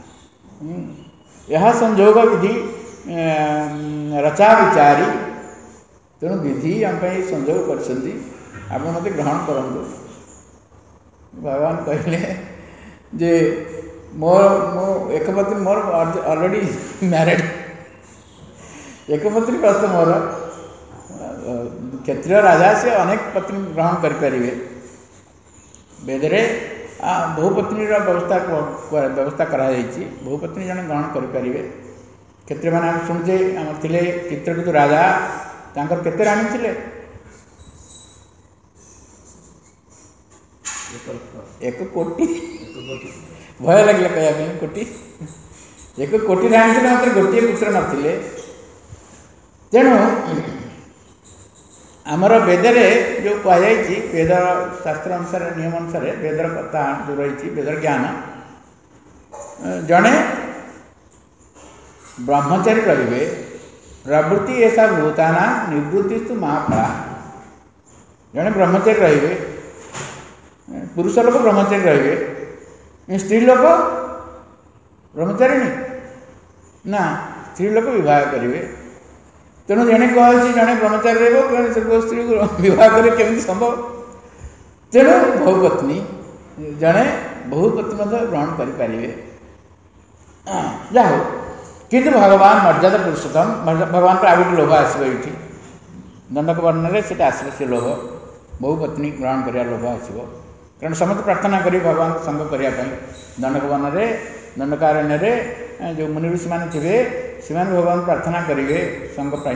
यह संजोग विधि रचा विचारी, तेणु विधि आम संजोग कर मत ग्रहण करूँ। भगवान कहले जे मोर मो एक पत्नी मोर ऑलरेडी मैरिड, एक पत्नी प्रस्त मोर। क्षत्रिय राजा से अनेक पत्नी ग्रहण करें। वेदरे बहुपत्नी व्यवस्था व्यवस्था कराई, बहुपत्नी जन ग्रहण करें। क्षत्रिय मैंने शुणुचे आम थे चित्रकूट राजा, तांकर केते राणी थिले? एक कोटी। भय लगे कहया कोटी, एक कोटी राणी थे, मात्र गोटे पुत्र नथिले। तेणु आमर वेदरे जो कहुई, वेद शास्त्र अनुसार नियम अनुसार वेदर कथा जो रही, वेदर ज्ञान जड़े ब्रह्मचारी रे प्रवृत्ति ऐसा भूताना निवृत्तिस्तु महाफला। जड़े ब्रह्मचारी रे, पुरुष लोक ब्रह्मचारी रे, स्त्री लोक ब्रह्मचारी ना, स्त्री लोक विवाह करेंगे। तेणु जड़े कहे जड़े ब्रह्मचारी रही स्त्री को विवाह करें केमी संभव? तेणु बहुपत्नी जड़े बहुपत्नी ग्रहण करें। जाओ किंतु भगवान मर्यादा पुरुषोत्तम, भगवान को आगे लोभ आसो ये दंडक वर्णन से आस से लोभ, बहुपत्नी ग्रहण कर लोभ आसो। कारण समस्त प्रार्थना करी भगवान संग करने दंडक वर्णन दंडकारण्य जो मुनि ऋषि मान थे से भगवान प्रार्थना करेंगे संग कौन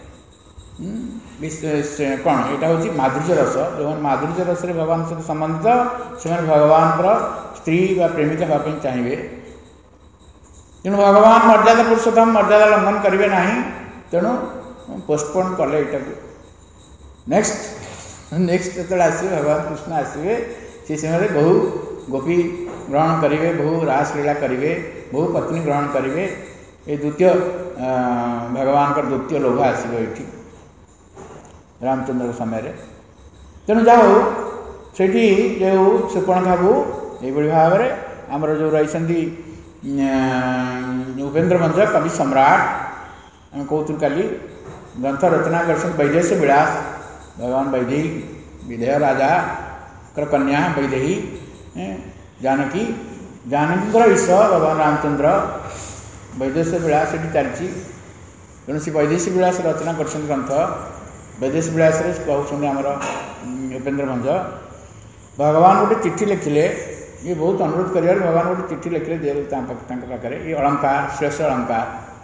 यहाँ हूँ माधुर्य रस, जो माधुर्य रस भगवान सहित संबंधित से भगवान स्त्री व प्रेमिका हाँपी चाहिए। तेणु भगवान मर्यादा पुरुषोत्तम मर्यादा लंघन करेंगे ना, तेणु पोस्टपोन कले यहाँ नेक्स्ट नेक्स्ट जो आसवे भगवान कृष्ण आसवे से समय बहु गोपी ग्रहण करेंगे, बहु रासलीला करेंगे, बहु पत्नी ग्रहण करेंगे। ये द्वितीय भगवान का द्वितीय लोभ आसो ये रामचंद्र समय। तेणु जाओ से जो शूर्पणखा को ये भाव में आमर जो रही उपेन्द्र भंज कवि सम्राट आम कहूँ काली ग्रंथ रचना कर वैदेही विलास, भगवान वैदेही विधेय राजा कन्या वैदेही जानकी, जानकी ईश्व भगवान रामचंद्र वैदेही विलास ये चलती। तेणु से वैदेही विलास रचना कर ग्रंथ वैदेही विलास कहते आमर उपेन्द्र भंज। भगवान गोटे चिट्ठी लिखिले, ये बहुत अनुरोध कर भगवान गोटे चिट्ठी लिखिले दे पाखे ये अलंकार श्रेष्ठ अलंकार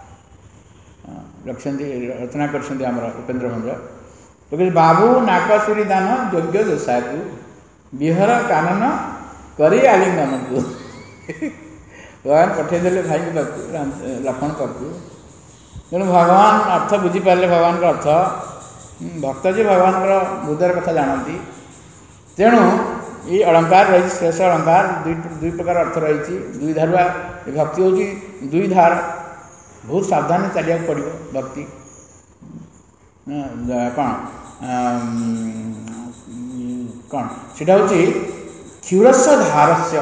रखते रचना कर उपेन्द्र भंज। तो कहते बाबू नाकसुरी दान योग्य दोषा को विहर कानन करी आलिंगन को भगवान पठेदेले भाई पाक लक्ष्मण पाक। तेणु भगवान अर्थ बुझीपारे, भगवान का अर्थ भक्त जी भगवान हृदय कथा जानती। तेणु ये अलंकार रही श्रेष्ठ अलंकार दुई दुई प्रकार अर्थ रही, दुई धारुआ भक्ति हूँ दुई धार, बहुत सावधान चलिया पड़ो भक्ति। कौन कौन से क्षीरस्व धारस्य,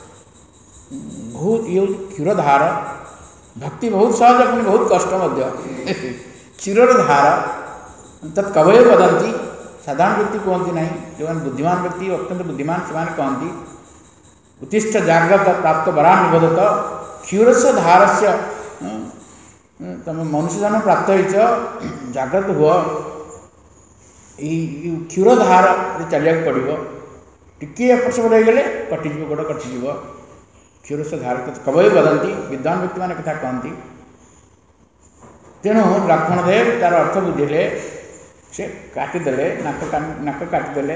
बहुत ये क्षीर धार भक्ति बहुत सहज अपनी बहुत कष्ट क्षीर धार तत् कवय वदंती, साधारण व्यक्ति कहती ना, जो बुद्धिमान व्यक्ति अत्यंत बुद्धिमान से कहती उत्तिष्ठ जाग्रत प्राप्त वरा निबोधत क्षीरस्व धारस्य। तुम मनुष्य जन्म प्राप्त हो जाग्रत हुआ, क्षीरधार चलिया पड़ो टिके एपट सेपट होगले कटिज गोड़ कटिज क्षीर से धार कवि बदंती विद्वान व्यक्ति मैंने कथा कहती तेणु लक्ष्मणदेव तार अर्थ बुझे से काटिदेले नाक नाक काटिदेले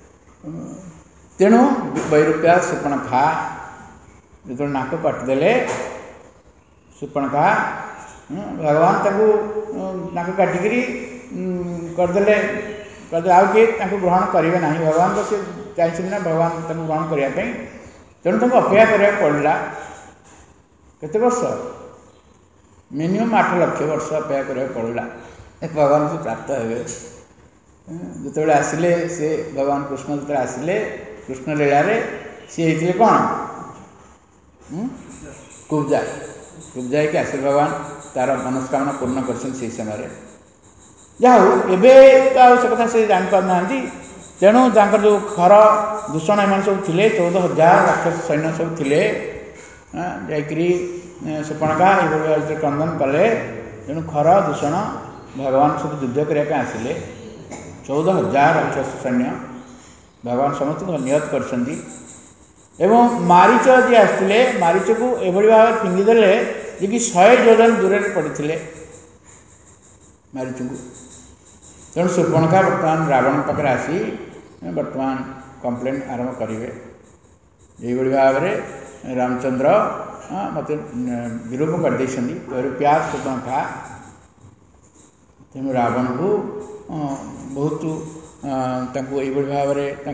तेणु वैरूप्या सुपर्णखा जो नाक काटिदेले सुपर्णखा भगवान ताकू नाक काटिकी करदे करदे आउ किए ग्रहण करेंगे ना भगवान को सी चाहिए ना भगवान ग्रहण करने तेणु तक अपेक्षा करा पड़ा केते वर्ष मिनिमम आठ लक्ष वर्ष अपेक्षा करा पड़ा भगवान से प्राप्त हे जो आसिले से भगवान कृष्ण जो आसिले कृष्ण लीला सी होते कौन कुब्जा कुब्जा कि आसिले भगवान तार मनस्कामना पूर्ण कर समय जहाँ एवं तो से कथा से जापार ना तेणु तांकर जो खर दूषण एम सब थे चौदह हजार राक्षस सैन्य सब थे जाकि सुपर्णखा ये क्रंदन कले तेणु खर दूषण भगवान सब युद्ध करने आसिले चौदह हजार राक्षस सैन्य भगवान समस्त निहत कर मारीच जी आसते मारीच को एभली भाव फिंगिदेले जे कि शहे योजन दूर पड़ते मारीच को तेणु सुपर्णखा बर्तमान रावण पाखे आसी बर्तमान कंप्लेन आरंभ करेंगे यही भाव में रामचंद्र मत विरूप कर प्यार सुपर्णखा तेणु रावण को बहुत यही भाव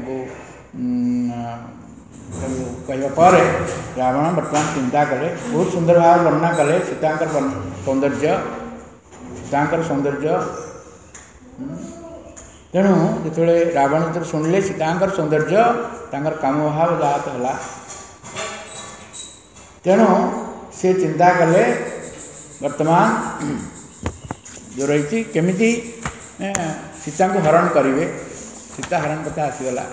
कहपर रावण बर्तमान चिंता कले बहुत सुंदर भाव वर्णना कले सीतांकर सौंदर्य सीतांकर सौंदर्य तेणु जो रावण जो शुणिले सीतांकर सौंदर्य तांकर काम भाव जात है तेणु से चिंता कले वर्तमान जो रही केमिति सीता को हरण करेंगे सीता हरण कथा आसीगला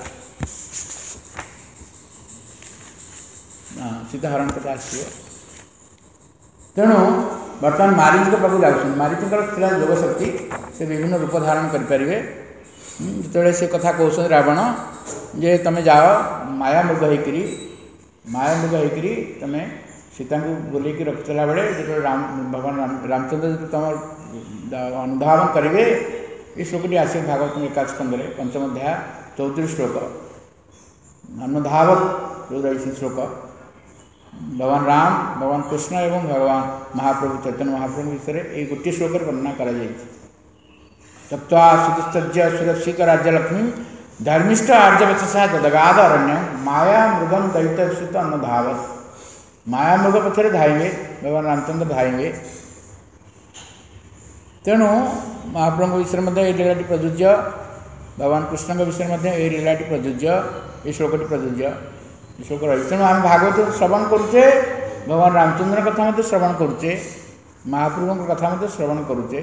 सीता हरण कथा आस तेणु बर्तमान मारीच पाक जाऊँ मारीचर जोग शक्ति से विभिन्न रूप धारण करेंगे जो से कथा कहते रावण जे तुम जाओ माया मृग होकरी माया मृग होकरी तुम सीता को बुलेक रखिला बेले जो राम भगवान राम रामचंद्र जो तुम अनुधावन करेंगे ये श्लोकटी आसे भागवत एकादश स्कंदे पंचम अध्याय चौतीस श्लोक अनुधावक जो रही श्लोक भगवान राम भगवान कृष्ण एवं भगवान महाप्रभु चैतन्य महाप्रभु विषय ये गोटे श्लोक वर्णना कर तप्वा सुतिस्तज्य सुरक्षित राज्यलक्ष्मी धर्मिष्ठ आर्यवचसा ददगाद अरण्य माया मृगम दैत्यस्थित अन्नधावत माया मृग पक्षे धाइबे भगवान रामचंद्र धाइबे तेणु महाप्रभु विषय में ये लीलाटी प्रযোज्य भगवान कृष्ण विषय में ये लीलाटी प्रযোज्य ये श्लोकटी प्रযোज्य श्लोक रही तेणु आम भागवत श्रवण करुचे भगवान रामचंद्र कथा मत श्रवण करुचे महाप्रभु कथा मत श्रवण करुचे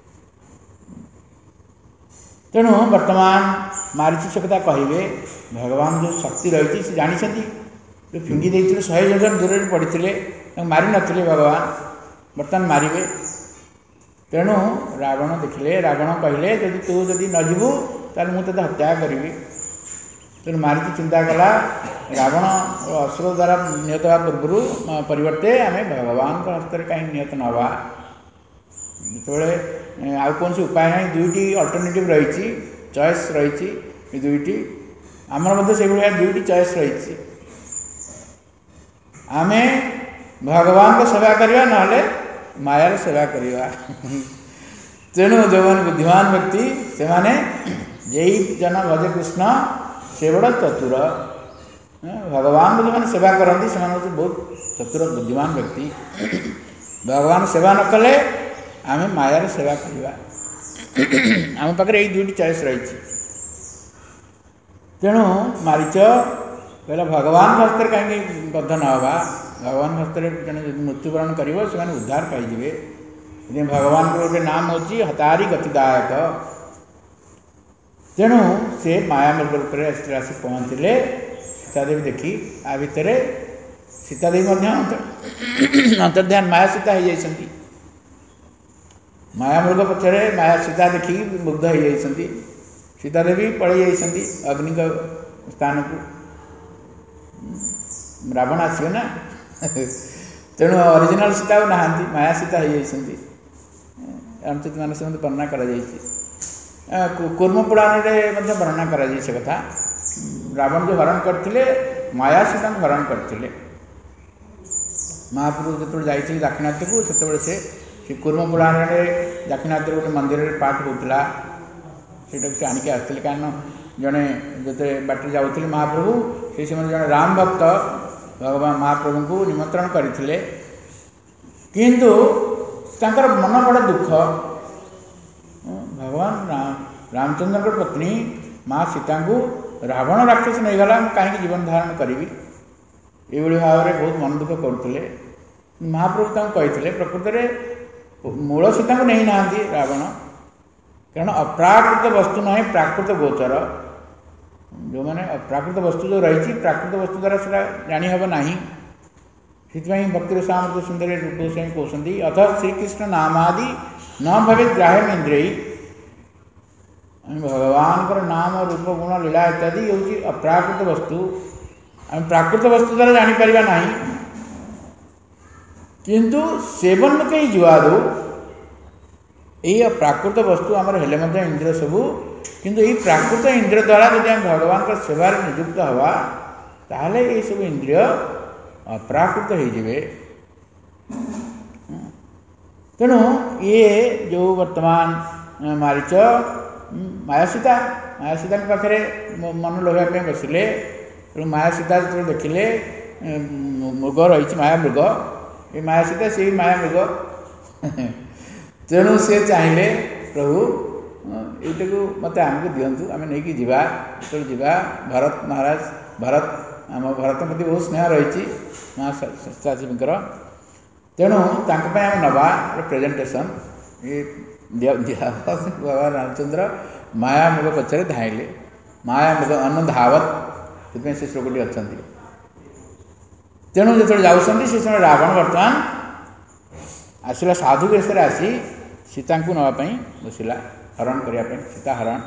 तेणु वर्तमान मारीच से कथा कहे भगवान जो शक्ति रही से जानी जो फिंगी देते शहे योजन दूर पड़ते मारी नी भगवान बर्तमान मारे तेणु रावण देखिले रावण कहले जदि तू जदि न जीवु ताल मुझे हत्या करी तेणु मारीच चिंता कला रावण असुर द्वारा निहत हवा पूर्व परिवर्ते आम भगवान हस्त कहीं निहत नवा जो आउ कौन सी उपाय ना दुईटी अल्टरनेटिव रही चॉइस रही दुईटी आमर से दुईटी चॉइस रही आम भगवान को सेवा करवा ना मायार सेवा करवा तेणु जो बुद्धिमान व्यक्ति से माने यही जन भज कृष्ण से बड़ा चतुर भगवान को जो मैंने सेवा करती से बहुत चतुर बुद्धिमान व्यक्ति भगवान सेवा न कले आम मायार सेवा करवा आम पाखे यही दुईटी चॉइस रही तेणु मारीच कहला भगवान हस्त कहीं बद्ध न हवा भगवान हस्त जन मृत्युवरण कर उद्धार पाइबे भगवान को गोटे नाम हूँ हतारी गतिदायक तेणु से माया मृग रूप में आसी पहुँचले सीतादेवी देखी आ भितर सीतादेवी अंतर्ध्यान माया सीता हो जाती माया मृग पक्षरे माया सीता देखी मुग्ध हो जाती सीता देवी पलि जाइछन्ति अग्नि को स्थान को रावण आसियो ना तेणु ओरिजिनल सीता नहांती माया सीता हो जाइछन्ति रामचरित मानस में वर्णना करा जाइछि कूर्म पुराण रे मध्य वर्णना करा जाइछि से कथा रावण जो हरण करथिले माया सीता को हरण करथिले महाप्रभु जो जाइए दाक्षिणात्य को से से कूर्म पुराण में दाक्षिणात्य गोटे मंदिर में पाठ होता से आणिक आसते कारण जड़े जो बाट जाऊे महाप्रभु से समय जड़े राम भक्त भगवान महाप्रभु को निमंत्रण करते किंतु तांकर मन बड़ा दुख भगवान राम रामचंद्र पत्नी माँ सीता को रावण राक्षस नहीं गला कहीं जीवन धारण करी ये भाव में बहुत मन दुख करते महाप्रभु तक कही प्रकृत में मूल सीता को नहीं नहांती रावण कारण अप्राकृत वस्तु ना प्राकृत गोचर जो मैंने अप्राकृत वस्तु जो रही प्राकृत वस्तु द्वारा से जानीहब ना से भक्ति सामर्थ्य सुंदर रूप गोस्वामी कहते अथ श्रीकृष्ण नामादि न भवे ग्राह्य इंद्रिय भगवान का नाम रूप गुण लीला इत्यादि हूँ अप्राकृत वस्तु आम प्राकृत वस्तु द्वारा जापर ना किंतु सेवन कहीं जुआदु यही प्राकृत वस्तु आमर हेले इंद्रिय सबू किंतु यही प्राकृत इंद्रिय द्वारा जब आम भगवान का सेवार नियुक्त हवा ताहले ये सब इंद्रिय अप्राकृत हो तेणु ये जो वर्तमान मारीच मायासीता मायासीता पाखे मन लोहापी बसिले तेणु माया सीता जो देखिले मृग रही माया मृग ये माया सीता से माया मृग तेणु सी चाहिए प्रभु ये मत आमको दिंतु आम नहीं जीवा जो जीवा भरत महाराज भरत आम भरत प्रति बहुत स्नेह रही महाशास्त्राजीकर तेणु आम नवा प्रेजेंटेशन ये दिया भगवान रामचंद्र माया मृग पचर धाइले माया मृग अन्न धावत से श्लोकटी अच्छा तेणु जो जाऊँ से समय रावण बर्तमान आसला साधु वेश आसी सीता को नापी बसला हरण करने सीता हरण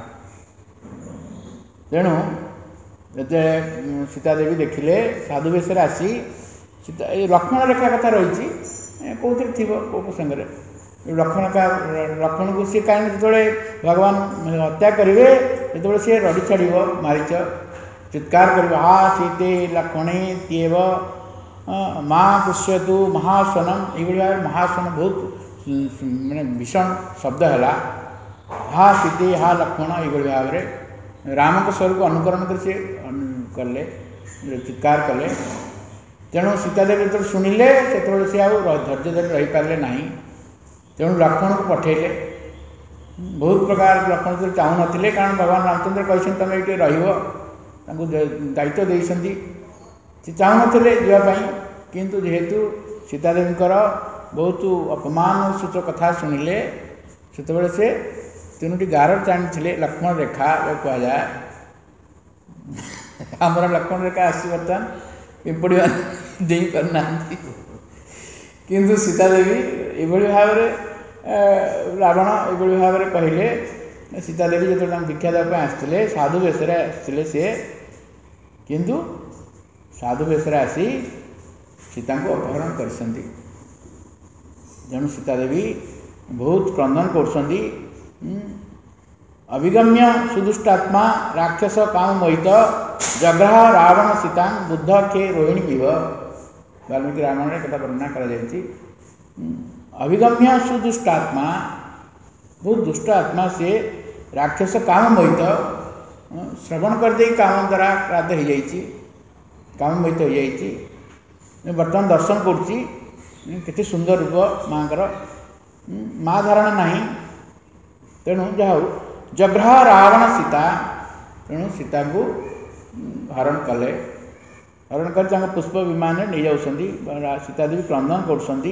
तेणु जो सीता देवी देखिले साधु वेश आसी सीता ये लक्ष्मण रेखा कथा रही कौन थी कौ प्रसंग लक्ष्मण का लक्ष्मण को सी कहीं जो भगवान हत्या करेंगे जो सी रड़ी छाड़ मारीच चित्कार कर हा सीते लक्ष्मणे तेव माँ पुष्यतु महास्वनम ये भाव महास्वन बहुत माने भीषण शब्द है हा सीते हा लक्ष्मण ये भाव में राम को स्वर को अनुकरण कर सी कले चित्कार कले तेणु सीतादेवी जो शुणिले से सी आउ धैर्य धरी रही पारे ना तेणु लक्ष्मण को पठेले बहुत प्रकार लक्ष्मण जो चाहू ना कारण भगवान रामचंद्र कहते तुम ये रही दायित्व देते से चाहू ना जावाई किंतु जेहेतु सीतादेवी बहुत अपमान सूचक कथा शुणिले से से तीनोटी गार टाणी लक्ष्मण रेखा जो कहुए आमर लक्ष्मण रेखा आसी बर्तमान पिंपड़ी दे पारना किंतु सीतादेवी ये भाव में रावण ये भाव में कहले सीतादेवी जो दीक्षा देवाई आसते साधु वेश आसते सी किंतु साधु वेश आसी सीता को अपहरण कर तेणु सीतादेवी बहुत क्रंदन कर अभिगम्य सुदुष्टात्मा राक्षस काम मोहित जग्रह रावण सीता बुद्ध के रोहिणी पीव वाल्मीकि रामायण में कथा वर्णना कर अभिगम्य सुदुष्टात्मा बहुत दुष्ट आत्मा से राक्षस काम मोहित श्रवण करदे काम द्वारा क्रांत हो जाइए काम मोहित हो जाइए बर्तमान दर्शन कर सुंदर रूप माँ कर माँ धारणा नहीं तेणु जहा जग्रह रावण सीता तेणु सीता को हरण कले हरण कर पुष्प विमान नहीं जाऊँ सीतादेवी क्रंदन कर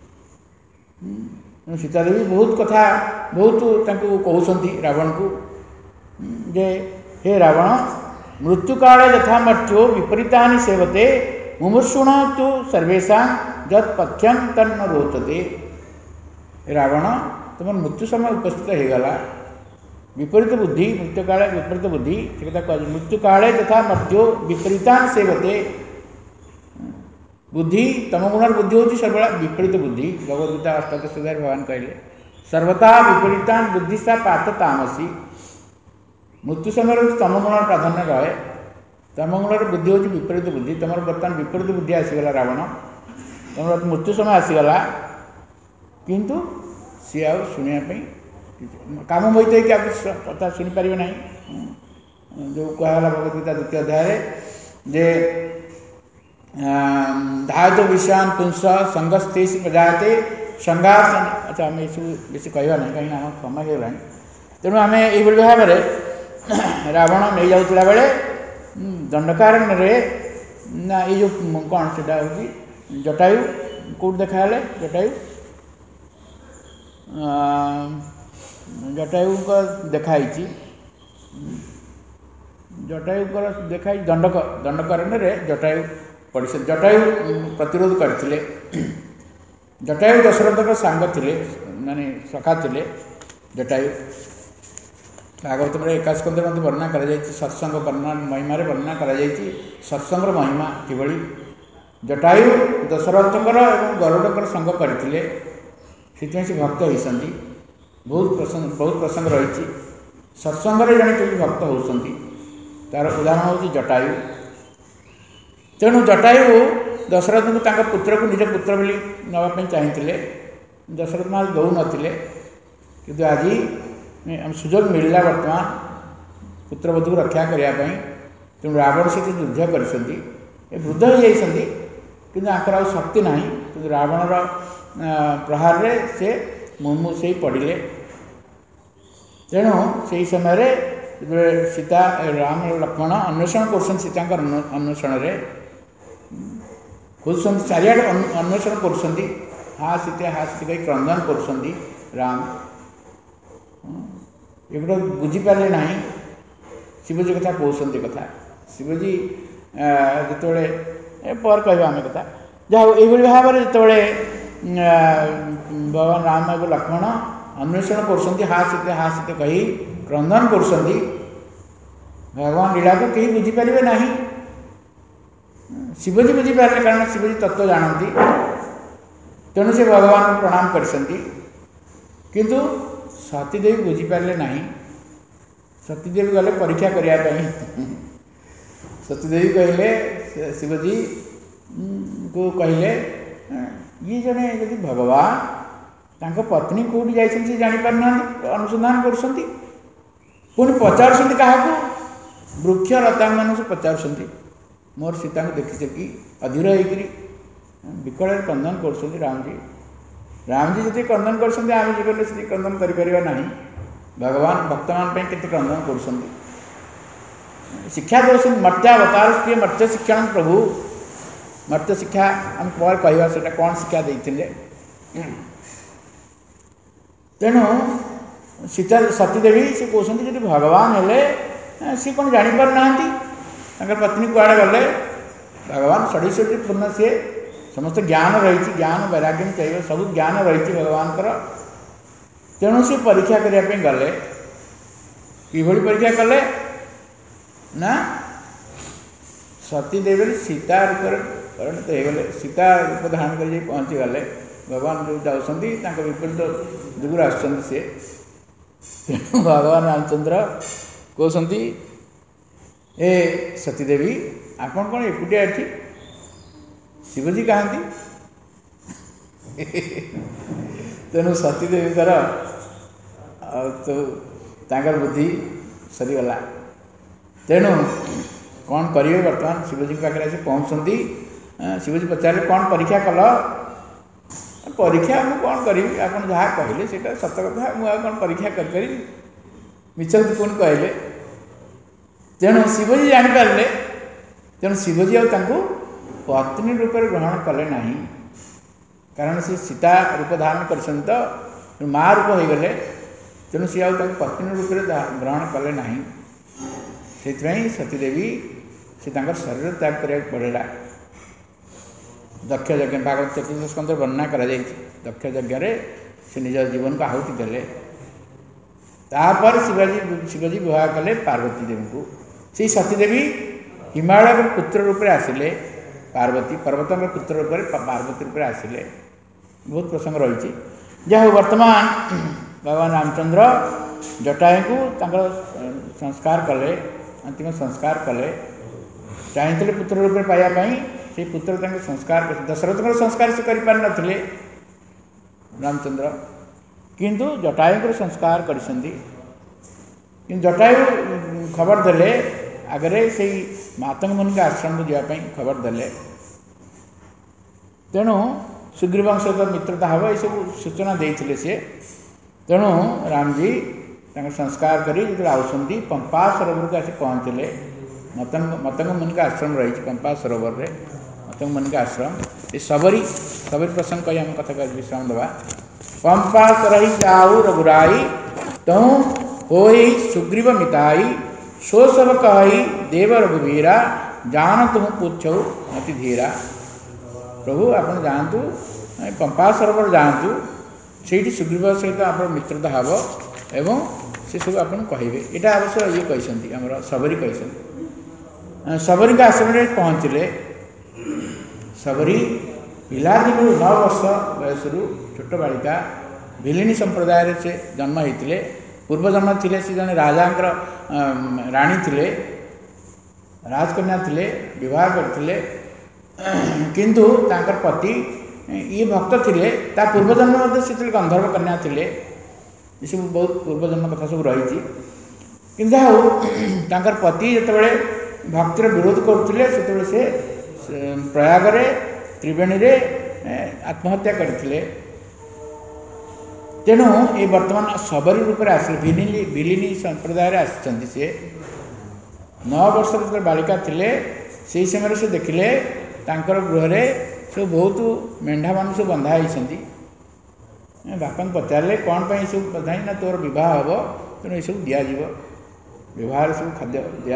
सीतादेवी बहुत कथा बहुत कहते रावण को जे हे रावण मृत्यु काले यथा मर्त्यो विपरीता सेवते मुमुर्षुण तो सर्वेशा जत पथ्यम तन्न रोचते रावण तुम मृत्यु समय उपस्थित हो गला विपरीत बुद्धि मृत्यु काले विपरीत बुद्धि से कथा कह मृत्यु काले तथा मृत्यु विपरीतान सेवते बुद्धि तम गुण बुद्धि होती सर्वदा विपरीत बुद्धि भगवद्गीता अष्टादश अध्याय भगवान कहले सर्वथा विपरीतान बुद्धिसा पात तामसी मृत्यु समय तम गुण प्राधान्य रहे तम गुण बुद्धि होती विपरीत बुद्धि तुम बर्तमान विपरीत बुद्धि आसीगला रावण तुम मृत्यु समय आसीगला किंतु सी आ शुणापी काम होते कि आप कथा शुणिपारे ना जो कहला भगवद्गीता द्वितीय अध्याय जे धायत विषयान पुंस संगस्ते प्रजाते संघात अच्छा आम सब बेस कहवा ना कहीं आम समय होगा तेणु आम ये भाव में रावण नहीं जाऊला बेले दंडकारण्य ना ये जो कौन से जटायु कौट देखा जटायु जटायु देखाई जटायु देखाई दंडक दंडकारण्य जटायु पड़ जटायु प्रतिरोध करते जटायु दशरथ सांग थे माने सखा थे जटायु भागवत में एकाश स्कंदे मध्य वर्णना कर सत्संग वर्णना महिमा वर्णना कर सत्संग महिमा किभली जटायु दशरथंकर और गरुड़कर संग करते से भक्त होती बहुत प्रसंग बहुत प्रसंग रही सत्संग जड़े केमी भक्त होती तार उदाहरण हूँ जटायु तेणु जटायु दशरथ को पुत्र को निज पुत्र बोली नापी चाहिए दशरथ महाराज दौ नथिले किंतु आज आम सुजोग मिलला वर्तमान पुत्रवधू को रक्षा करने तेणु रावण सहित युद्ध कर वृद्ध हो जाती कि आंकर शक्ति ना कि रावणर प्रहार रे से मुर्मूष हो पड़े तेणु से समय सीता राम लक्ष्मण अन्वेषण कर सीता अन्वेषण खोज चारिआडे अन्वेषण कर हाँ सीते हाँ सीते कही क्रंदन कर राम एगुड़ा बुझीपारे ना शिवजी कथा कहते कथा शिवजी जिते पर कह आम कथा जहाँ ये भाव में जिते भगवान राम एवं लक्ष्मण अन्वेषण कर हाँ सीते हाँ सीते कही क्रंदन कर भगवान लीला को कहीं बुझीपारे ना शिवजी बुझीपारे कारण शिवजी तत्व जानती तेणु से भगवान को प्रणाम कर किंतु सतीदेवी बुझीपारे ना सतीदेवी गले परीक्षा करने सतीदेवी कहले शिवजी को कहले ये जड़े यदि भगवान तांको पत्नी कौटी जाइए जापार ना अनुसंधान कर पुणी पचार क्या वृक्ष लता मान से पचार मोर सीता को देखी कि अधीर होकर विकल क्रंदन कर रामजी रामजी जी क्रंदन कर जीवन से क्रंदन कर भगवान भक्त मान के क्रंदन कर शिक्षा दौरान मर्त्यावतार प्रिय मर्त्य शिक्षण प्रभु मर्त्य शिक्षा आम पर कहवा से कौन शिक्षा देते तेणु सीता सतीदेवी से कहते जी भगवान हेले सी कौन जापार ना पत्नी कुआड़े गले भगवान षड़ी पूर्ण सी समस्त ज्ञान रही ज्ञान वैराग्य चाहिए सब ज्ञान रही भगवान तेणु सी परीक्षा करने गले कि परीक्षा कले ना सतीदेवी सीता रूप परिणत हो गले सीता रूप धारण कर पहुँची गले भगवान जो जाऊँच विपरीत जुगुर आसुँच तेणु भगवान रामचंद्र कहते ए सतीदेवी आपण कौन एकुटिया एठी शिवजी कहती तेणु सतीदेवी तर तो तांकर बुद्धि सरीगला तेणु कौन करेंगे बर्तमान शिवजी पाखे आसी पहुँचती शिवजी पचारे कौन परीक्षा कल परीक्षा मुझे कौन करी आप जहाँ कहले से सत कथा मुझे कौन परीक्षा करी मिछल पुणी कहले तेणु शिवजी जापारे तेणु शिवजी आउ पत्नी रूप ग्रहण कले ना कारण से सीता रूप धारण कर माँ रूप हो गले तेणु सी आउ पत्नी रूप ग्रहण कले ना से सतीदेवी से शरीर त्याग करा पड़ा दक्ष यज्ञ भागवत चतुर्थ स्कंद वर्णना कर दक्ष यज्ञ से निज जीवन को आहुति देले तापर शिवजी शिवजी विवाह कले पार्वती देवी को। से सतीदेवी हिमालय पुत्र रूप में आसिले, पार्वती पर्वत पुत्र रूप में पार्वती रूप में आसिले। बहुत प्रसंग रही। जहाँ वर्तमान भगवान रामचंद्र जटायु को संस्कार कले, अंतिम संस्कार कले। चाहते पुत्र रूप में पाइबापी से पुत्र संस्कार दशरथ संस्कार से करें रामचंद्र, किंतु जटायु संस्कार कर जटायु खबर देले आगरे से मातंग मुनि का आश्रम को जावाई खबर देले। तेणु सुग्रीवंश सहित मित्रता हम ये सब सूचना देते सी। तेणु रामजी संस्कार करी जो आउंट पंपा सरोवर को आसी पहुँचले। मतंग मतंग मुनि का आश्रम रही पंपा सरोवर में, मतंग मुनि का आश्रम ये सबरी सबरी प्रसंग कही आम कथा विश्राम दबा। पंपा सरही जाऊ रघुराई तहु होई सुग्रीव मिताई, सो सब कही देव रघुवीरा, जान तुम पूछौ मति धीरा। प्रभु आप जातु पंपा सरोवर जातु, से सुग्रीव सहित आप मित्रता हम एवं से सब आप कहे। यहाँ अवश्य ये कहते आम सबरी कहते। सबरी का आश्रम में पहुँचले। सबरी पिलादिन नौ वर्ष बयस छोट बालिका भिलिनी संप्रदाय से जन्म होते। पूर्वजन्म थे से जन राजा राणी थे, राजकन्या थे, विवाह करते। किंतु तांकर पति ये भक्त थे। ता पूर्वजन्म से गंधर्व कन्या थे। ये सब बहुत पूर्वजन्म कथा सब रही। किंतु तांकर पति जिते भक्तिर विरोध करते से प्रयाग त्रिवेणी रे आत्महत्या करते। तेणु ये वर्तमान सबरी रूप में आसे भिलिनी भिलिनी संप्रदाय आसी से नौ वर्ष जो बालिका थे से समय से देखिले तांकर गृह सब बहुत मेढ़ा मान सब बंधा होती। बापा पचारे कौन पर सब बंधा ना तोर बह हम, तेणु ये सब दिज्व व्यवहार सब खाद्य दिया।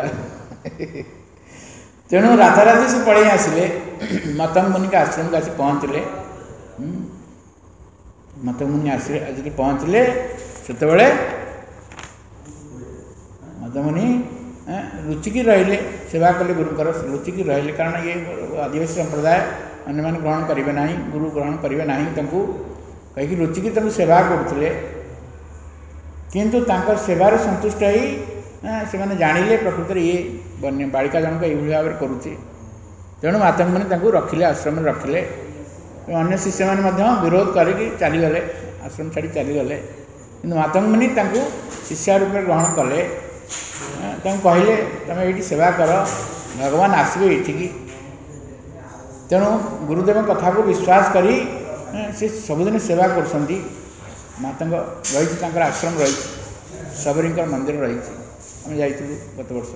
तेणु राताराति से पड़े आसिले मतंग मुनि का आश्रम को आसी पहुँचले। मतंग मुनि आश्रम आज पहुँचले से मतंग मुनि रुचिकी रहिले, सेवा कले गुरुकर रुचिकी रहिले। कारण ये आदिवासी संप्रदाय अन्य मैंने ग्रहण करेंगे ना, गुरु ग्रहण करेंगे ना, कहीं रुचिकी तक सेवा करते। किंतु तांकर सेवार संतुष्ट ही से मैंने जानिले प्रकृति ये बन्य बालिका जनक ये भाव में करुच्ची। तेणु मातंग मुनि रखिले, आश्रम में रखिले। अन्य शिष्य मैंने विरोध करके चलीगले, आश्रम छाड़ी चलीगले। कि मातंग मुनि शिष्य रूप में ग्रहण कले। कहले तुम ये सेवा कर, भगवान आसबे ये। तेणु गुरुदेव कथा को विश्वास करी से सबुदिन सेवा कर। मातंग रही आश्रम रही, सबरी मंदिर रही आम जा गत वर्ष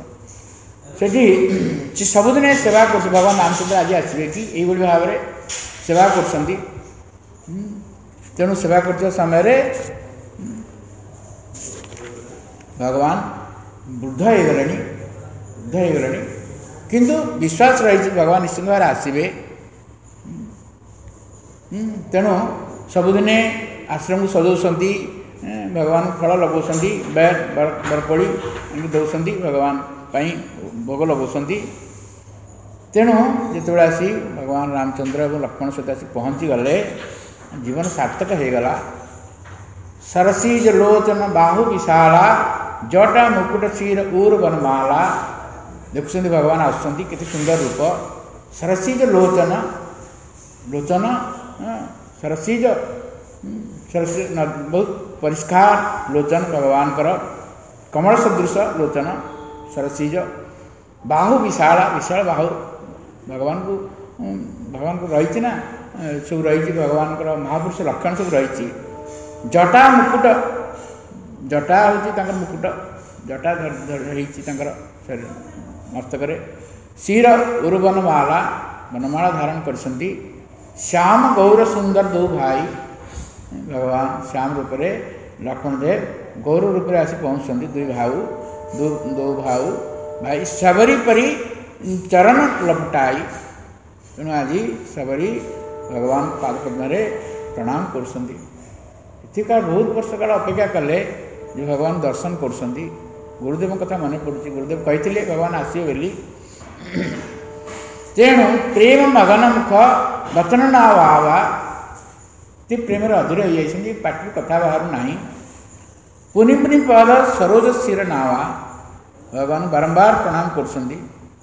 से सबुदिन सेवा कर। भगवान रामचंद्र आज आसबे कि यही भाव में सेवा कर। तेणु सेवा कर समय भगवान वृद्ध हो गले वृद्ध हो गले किंतु विश्वास रही भगवान निश्चित भाव आसबे। तेणु सबुदिने आश्रम को सजाऊँगी, भगवान फल लगाऊँ, बेर बरकोड़ी दौरान भगवान भोग लगाऊँ। तेणु जो आसी भगवान रामचंद्र और लक्ष्मण सहित आसी पहुँची गले, जीवन सार्थक हो गला। सरसीज लोचन बाहु विशाला, जटा मुकुट क्षीर ऊर वनमाला। देखुं भगवान आसुँच के सुंदर रूप। सरसीज लोचन, लोचन सरसीज सरसी बहुत परिष्कार लोचन भगवान कर, कमल सदृश लोचन सरसीज। बाहु विशाला, विशाल बाहु भगवान को भगवान को रही ना सब रही। भगवान को महापुरुष लक्षण सब रही। जटा मुकुट, जटा हूँ मुकुट, जटा रही शरीर मस्तक। क्षीर उर्वनमाला, वनमाला धारण कर। श्याम गौर सुंदर दो भाई, भगवान श्याम रूप में लक्ष्मण देव गौर रूप में आसी पहुँचते। दुई भाऊ दो दो भाऊ भाई सबरी परी चरण लपटाई। तेणु आज सबरी भगवान पादपद्म प्रणाम कर। बहुत वर्ष काल अपेक्षा कले जो भगवान दर्शन कर गुरुदेव कथा मन पड़ुची गुरुदेव कहते भगवान आसवे बोली तेणु प्रेम मगन मुख वचन ना वावा ते प्रेम अधूर हो जाती पाटी कथा बाहर ना पुनि पुनि पद सरोज शिर नावा भगवान बारंबार प्रणाम कर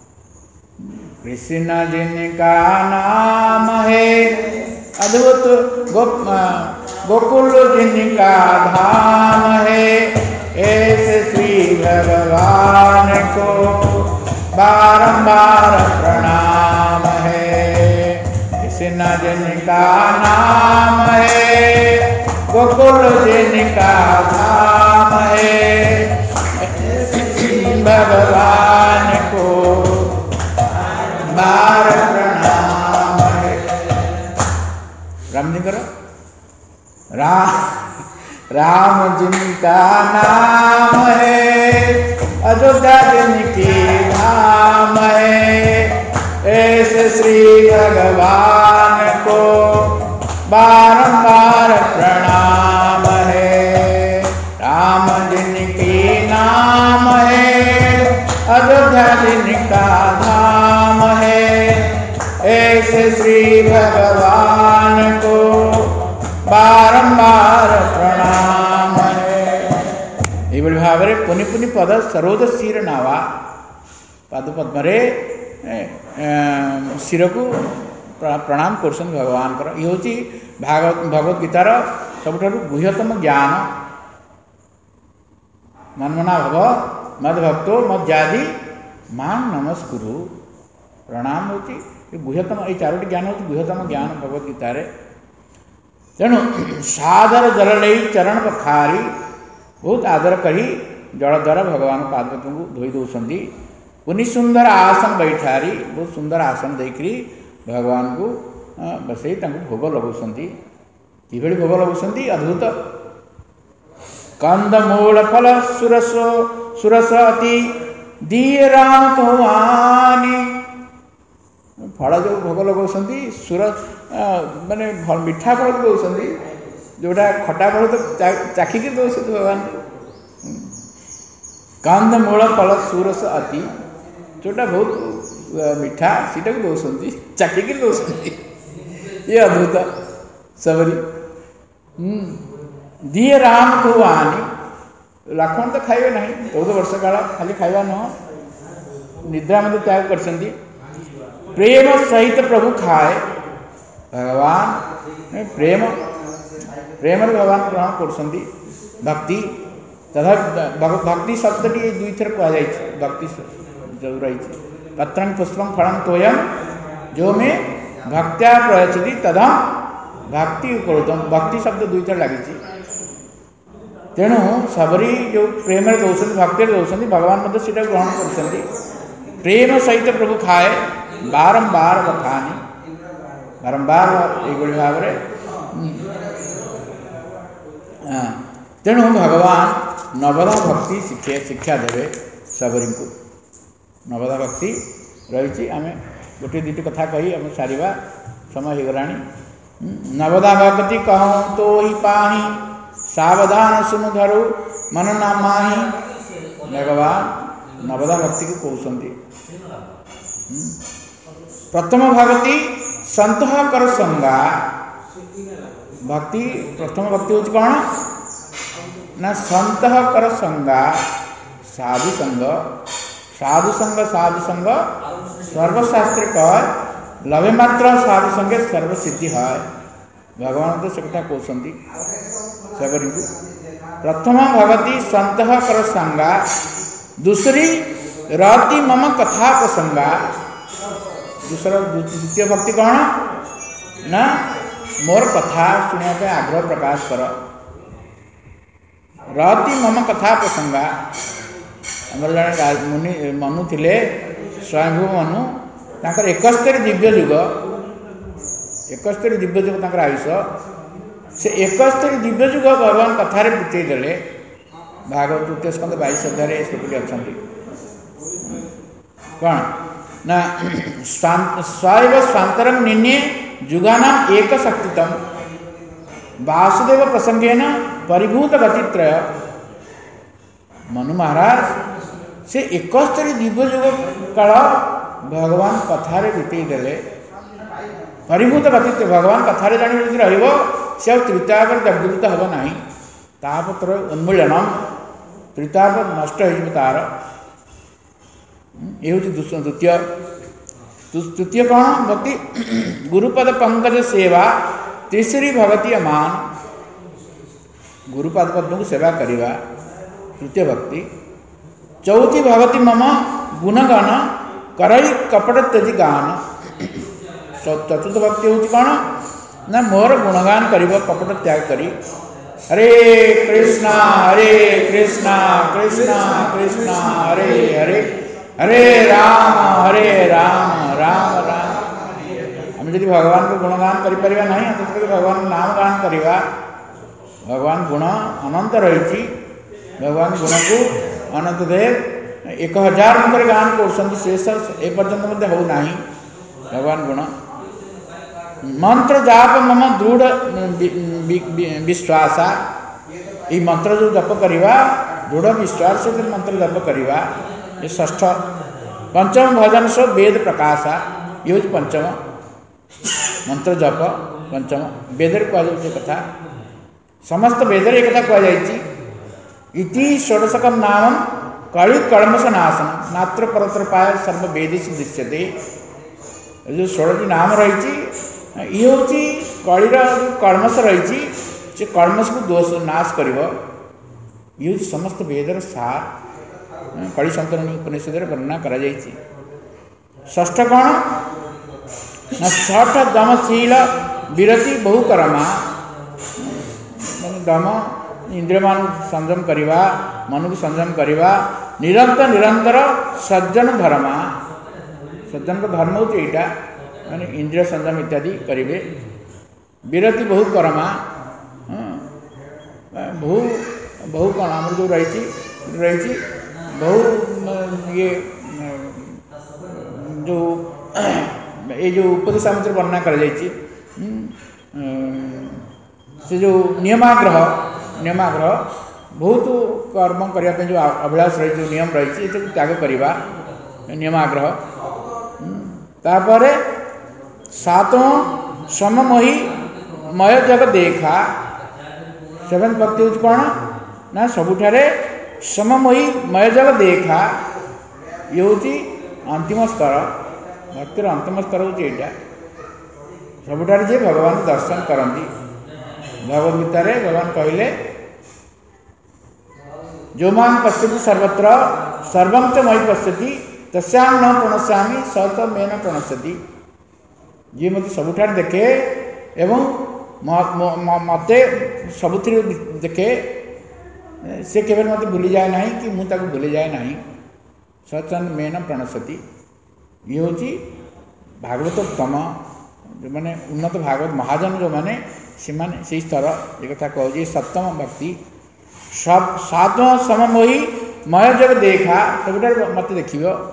कृष्ण जिनका नाम है अद्भुत गो गोकुल जिनका धाम है ऐसे श्री भगवान को बारंबार प्रणाम है कृष्ण जिनका नाम है गोकुल जिनका धाम है भगवान को बार प्रणाम है। राम जी करो राम राम जिनका नाम है अयोध्या जिनकी धाम है ऐसे श्री भगवान को बारंबार प्रणाम है। राम जिनकी नाम है अयोध्या जिनका धाम है ऐसे श्री भगवान को बारंबार प्रणाम है। ये भाव में पुनि पुनि पद सरोज शिर नावा पाद पद्मे शिर को प्रणाम कर भगवान कर ये हूँ भागवत भगवत गीतार सब गुह्यतम ज्ञान मनमना भव मद भक्तो मद जाति मान नमस्कुरु प्रणाम होती गुह्यतम ये चारोटी ज्ञान हूँ गुह्यतम ज्ञान भगवत गीतार तेणु सादर जल ले चरण पखारी बहुत आदर करी जल द्वारा भगवान पार्वती को धोई दौरान पुनि सुंदर आसन बैठारी बहुत सुंदर आसन देकरी भगवान को बसई भोग लगाउछन्ति किभଳି भोग लगाउछन्ति अद्भुत कंदमूल फल सुरस सुरस अति दिए राम भवानी फल जो भोग लगाउछन्ति सुरस माने मिठा फल दौरान जोटा खटा फल तो चाखिक दौरान भगवान कंदमूल फल सुरस अति जोटा बहुत मिठा सीटा को दौरान चाखिक दौरान ये अद्भुत सबरी दिए राम को आनी लक्ष्मण तो खाइबे नहीं चौदह वर्ष काल खाली खाइबा नुह निद्रा मत त्याग कर प्रेम सहित प्रभु खाए भगवान प्रेम प्रेम भगवान ग्रहण कर भक्ति तथा भक्ति शब्द टी दुई थर कह भक्ति जरूर रही पत्रं पुष्पं फलं तोयम जो में भक्त्या प्रयच्छति तदा भक्ति उपरोधम भक्ति शब्द दुई थर लगी तेणु सबरी जो प्रेम दौरान भक्ति दौरान भगवान मत सीटा ग्रहण कर प्रेम सहित प्रभु खाए बारंबार बखानी बारंबार ये भाव तेणु भगवान नवदा भक्ति शिक्षा शिक्षा देवे सबरी को नवदा भक्ति रही आम गोटे दुटी कथा कही आम सारिबा समय हो गलानी नवदा भक्ति कहूँ तो ही पाही सावधान सुनु धरु मन ना माही भगवान नवदा भक्ति को कहते प्रथम भक्ति संतः कर संगा भक्ति प्रथम भक्ति हूँ कौन ना संतः कर संगा साधु संग साधु संग साधु संग सर्वशास्त्र कह लभे मात्र साधु संगे सर्वसिद्धि है भगवान तो से कथा कहते सबरी को प्रथम भगवती संत कर संगा दूसरी रति मम कथा प्रसंगा दूसरा द्वितीय भक्ति कौन ना मोर कथा सुनने आग्रह प्रकाश कर रति मम कथा प्रसंगा आम जड़े मुनि मनु थे स्वयंभू मनु तांकर एकस्तरी दिव्य जुग एकस्तरी दिव्य जुग तांकर आयुष से एकस्तरी दिव्य जुग भगवान कथार बीतेदेले भागवत तृतीय स्कंद बाईस अध्याय श्लोकटी अच्छा कौन ना स्वैव स्वांतरम निन्ये जुगानाम एक शक्तितम वासुदेव प्रसंगेन परिभूत गतित्रय मनु महाराज से एकस्तरी दिव्य युग काल भगवान कथार बीतई देले परिभूत व्यतीत भगवान कथार जानी यदि रहिबो से त्रितापर जगदूत हेब नाही तापत्र उन्मूलनम त्रिताप नष्ट हो तार ये हूँ द्वितीय तृतीय कौन भक्ति गुरुपद पंकज सेवा तीसरी भगवती अमान गुरुपद पद्म को सेवा करवा तृतीय भक्ति चौथी भगवती मम गुणगान करई कपट त्यजी गान चतुर्थ भक्ति हूँ कौन ना मोर गुणगान कर कपट त्याग करी हरे कृष्णा हरे कृष्णा कृष्णा कृष्णा हरे हरे हरे राम हरे राम राम राम आम जब भगवान को गुणगान कर भगवान नाम गान करवा भगवान गुण अनंत रही भगवान गुण को अनंत देव एक हजार मंत्र गान कर शेष एपर्यंत होना भगवान गुण मंत्र जाप मम दृढ़ विश्वास ये मंत्र जो जप करवा दृढ़ विश्वास से मंत्र जप करवा ये ष्ठ पंचम भजन सो वेद प्रकाश ये हूँ पंचम मंत्र जप पंचम वेद कहुचे कथा समस्त वेद एक कहुई षोडशकम नाम कलि कलमश नाशन नात्र परत्र पाय सर्व वेदेश दृश्यते जो षोलटी नाम रही ये हूँ कलिर जो कलमश रही से कलमश को दोष नाश कर ये हूँ समस्त वेदर सार कलि संतरणी उपनिषद वर्णना करा जायछि षष्ठ कौन ना छठ दमशील विरति बहु करमा दम इंद्रिय मान संयम करवा मन को संयम करवा निरंतर निरंतर सज्जन धर्म सज्जन का धर्म होती यहाँ माने इंद्रिय संयम इत्यादि करेंगे विरति बहु करमा बहु बहु कौन आम जो रही रही बहु ये जो ये जो उपदेश मंत्र वर्णना कर से जो नियमाग्रह नियमाग्रह बहुत कर्म करने जो अभिलाष रही जो नियम रही त्याग करवा नियमाग्रह तापर सातों सममोही मय जग देखा सेवेंथ भक्ति हूँ कौन ना सबुठारे सममोही मय जग देखा ये हूँ अंतिम स्तर भक्तिर अंतिम स्तर हूँ यहाँ सबुठारे जे भगवान दर्शन करती भगवद गीता रे भगवान कहले जो मां पश्यति सर्वत्र सर्वं च मयि पश्यति तस्यां न प्रणश्यामि स च मे न प्रणश्यति जी मत सबुठार देखे एवं मते सबुथि देखे से केवल मत भूली जाए नहीं कि मुझे भूली जाए नहीं स च मे न प्रणश्यति ये हूँ भागवतोत्तम जो मैंने उन्नत भागवत महाजन जो मैंने से माने से स्तर ये कथा कहूँ सप्तम भक्ति सब सातवां सममोही मय जग देखा सब मत देख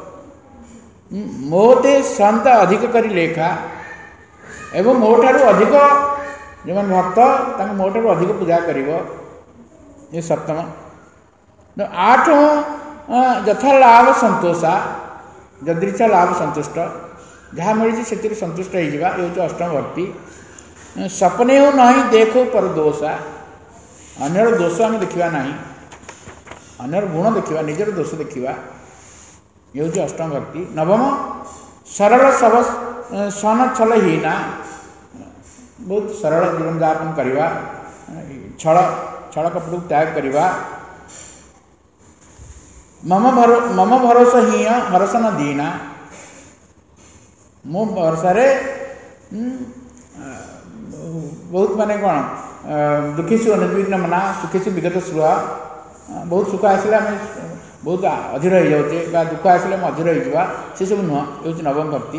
मोते संत अधिक करी लेखा एवं मो ठारू अधिक जो मैंने भक्त मो ठारू अधिक पूजा कर ये सप्तम आठ यथा लाभ संतोषा जदृच्छा लाभ संतुष्ट जहाँ मिली से संतुष्ट हो ये हूँ अष्टम भक्ति सपने हो नहीं देखो पर दोषा अन्यर दोष आम देखा ना अन्यर गुण देखा निजर दोष देखा ये हूँ अष्टम भक्ति नवम सरल सब सन छलहीना बहुत सरल जीवन यापन करवा छल छल कपट त्याग करवा मम भरो मम भरोसा ही हरस न दीना मो भरोसा बहुत माने कौन दुखीसु अनुद्विग्न मना सुखीसु विगत श्रुआ बहुत सुख आसला बहुत अधीर हो जाऊे दुख आसले अधीर हो से सब नुह ये नवम भक्ति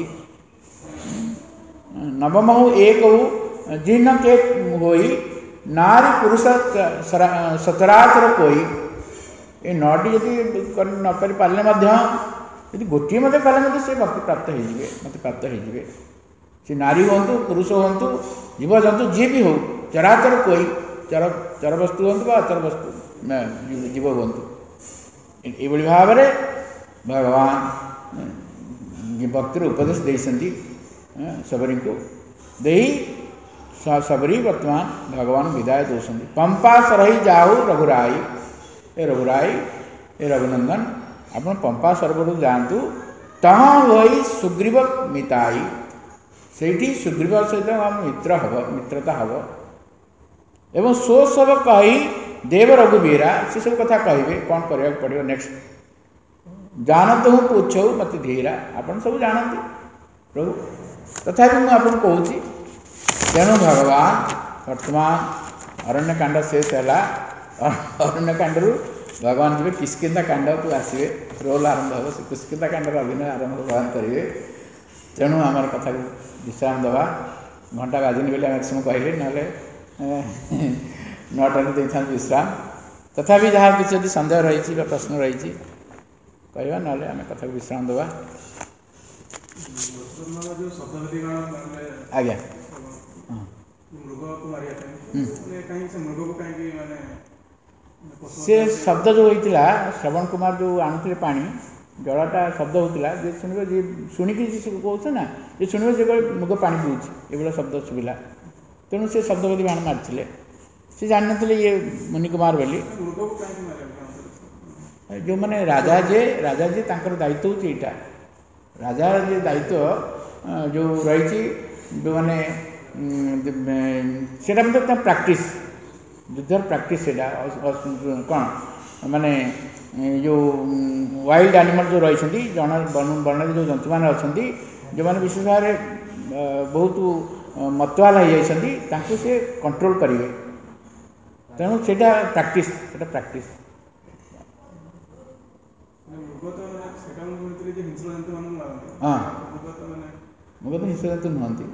नवम हो एक हो जीर्ण के होई नारी पुरुष सचराचर कोई ये नौटी जदि न कर पारे यदि गोटे मत पाले से भक्ति प्राप्त हो मत प्राप्त हो से नारी हूँ पुरुष हूँ जीव जंतु जी भी हो चराचर कोई चर चर वस्तु हूँ अचर वस्तु जीव हूँ ଏଇଭଳି ଭାବରେ ଭଗବାନ ଭକ୍ତିର ଉପଦେଶ ଦେଇଛନ୍ତି ଶବରୀ को ଦେଇ ଶବରୀ ବର୍ତ୍ତମାନ ଭଗବାନ ବିଦାୟ ଦେଉଛନ୍ତି। ପମ୍ପା ସରହି ଯାଉ ରଘୁରାଇ, ଏ ରଘୁରାଇ ଏ ରଘୁନନ୍ଦନ ଆପଣ ପମ୍ପା ସରୋବରକୁ ଯାଆନ୍ତୁ। ତହଁ ହୋଇ ସୁଗ୍ରୀବ ମିତାଇ, ସେଇଠି ସୁଗ୍ରୀବ ସହିତ ଆମ ମିତ୍ର ହେବ, ମିତ୍ରତା ହେବ। ଏବଂ ସୋ ସବ କହି ଦେବ ରଘୁବୀରା, ସେସବୁ କଥା କହିବେ କ'ଣ କରିବାକୁ ପଡ଼ିବ ନେକ୍ସଟ। ଜାଣନ୍ତୁ ମୁଁ ପୁଛଉ ମୋତେ ଧୀରା, ଆପଣ ସବୁ ଜାଣନ୍ତି ପ୍ରଭୁ, ତଥାପି ମୁଁ ଆପଣଙ୍କୁ କହୁଛି। ତେଣୁ ଭଗବାନ ବର୍ତ୍ତମାନ ଅରଣ୍ୟକାଣ୍ଡ ଶେଷ ହେଲା। ଅରଣ୍ୟକାଣ୍ଡରୁ ଭଗବାନ ଯିବେ କିଷ୍କିନ୍ଧା କାଣ୍ଡକୁ ଆସିବେ, ରୋଲ୍ ଆରମ୍ଭ ହେବ। ସେ କିଷ୍କିନ୍ଧା କାଣ୍ଡର ଅଭିନୟ ଆରମ୍ଭ ଭଗବାନ କରିବେ। ତେଣୁ ଆମର କଥାକୁ ବିଶ୍ରାମ ଦେବା। ଘଣ୍ଟା ବାଜିନି ବୋଲି ଆମେ ସମୟ କହିଲେ, ନହେଲେ ନଅଟାରେ ଦେଇଥାନ୍ତୁ ବିଶ୍ରାମ। ତଥାପି ଯାହା କିଛି ଯଦି ସନ୍ଦେହ ରହିଛି ବା ପ୍ରଶ୍ନ ରହିଛି କହିବା, ନହେଲେ ଆମେ କଥାକୁ ବିଶ୍ରାମ ଦେବା। ଆଜ୍ଞା ସେ ଶବ୍ଦ ଯେଉଁ ହେଇଥିଲା, ଶ୍ରବଣ କୁମାର ଯେଉଁ ଆଣୁଥିଲେ ପାଣି ଜଳଟା ଶବ୍ଦ ହେଉଥିଲା, ଯିଏ ଶୁଣିବ, ଯିଏ ଶୁଣିକି ଯିଏ କହୁছে ନା, ଯିଏ ଶୁଣିବ ସେ କହିବ ମୁଗ ପାଣି ପିଉଛି, ଏଭଳିଆ ଶବ୍ଦ ଶୁଭିଲା। ତେଣୁ ସେ ଶବ୍ଦ ବୋଲି ବାଣ ମାରିଥିଲେ। ସେ ଜାଣିନଥିଲେ ଇଏ ମୁନି କୁମାର ବୋଲି। ଯେଉଁମାନେ ରାଜା ଯିଏ ରାଜା ଯିଏ ତାଙ୍କର ଦାୟିତ୍ୱ ହେଉଛି ଏଇଟା। ରାଜାର ଯିଏ ଦାୟିତ୍ୱ ଯେଉଁ ରହିଛି, ଯେଉଁମାନେ ସେଇଟା ମଧ୍ୟ ତା ପ୍ରାକ୍ଟିସ୍, ଯୁଦ୍ଧର ପ୍ରାକ୍ଟିସ୍ ସେଇଟା। କ'ଣ ମାନେ ଯେଉଁ ୱାଇଲ୍ଡ ଆନିମଲ୍ ଯେଉଁ ରହିଛନ୍ତି, ଜଣ ବର୍ଣ୍ଣରେ ଯେଉଁ ଜନ୍ତୁମାନେ ଅଛନ୍ତି, ଯେଉଁମାନେ ବିଶେଷ ଭାବରେ ବହୁତ ମତୁଆଲା ହେଇଯାଇଛନ୍ତି, ତାଙ୍କୁ ସେ କଣ୍ଟ୍ରୋଲ୍ କରିବେ। ତେଣୁ ସେଇଟା ପ୍ରାକ୍ଟିସ୍, ସେଇଟା ପ୍ରାକ୍ଟିସ୍। ହଁ, ମୁଗ ତ ହିଂସ୍ର ଜନ୍ତୁ ନୁହନ୍ତି।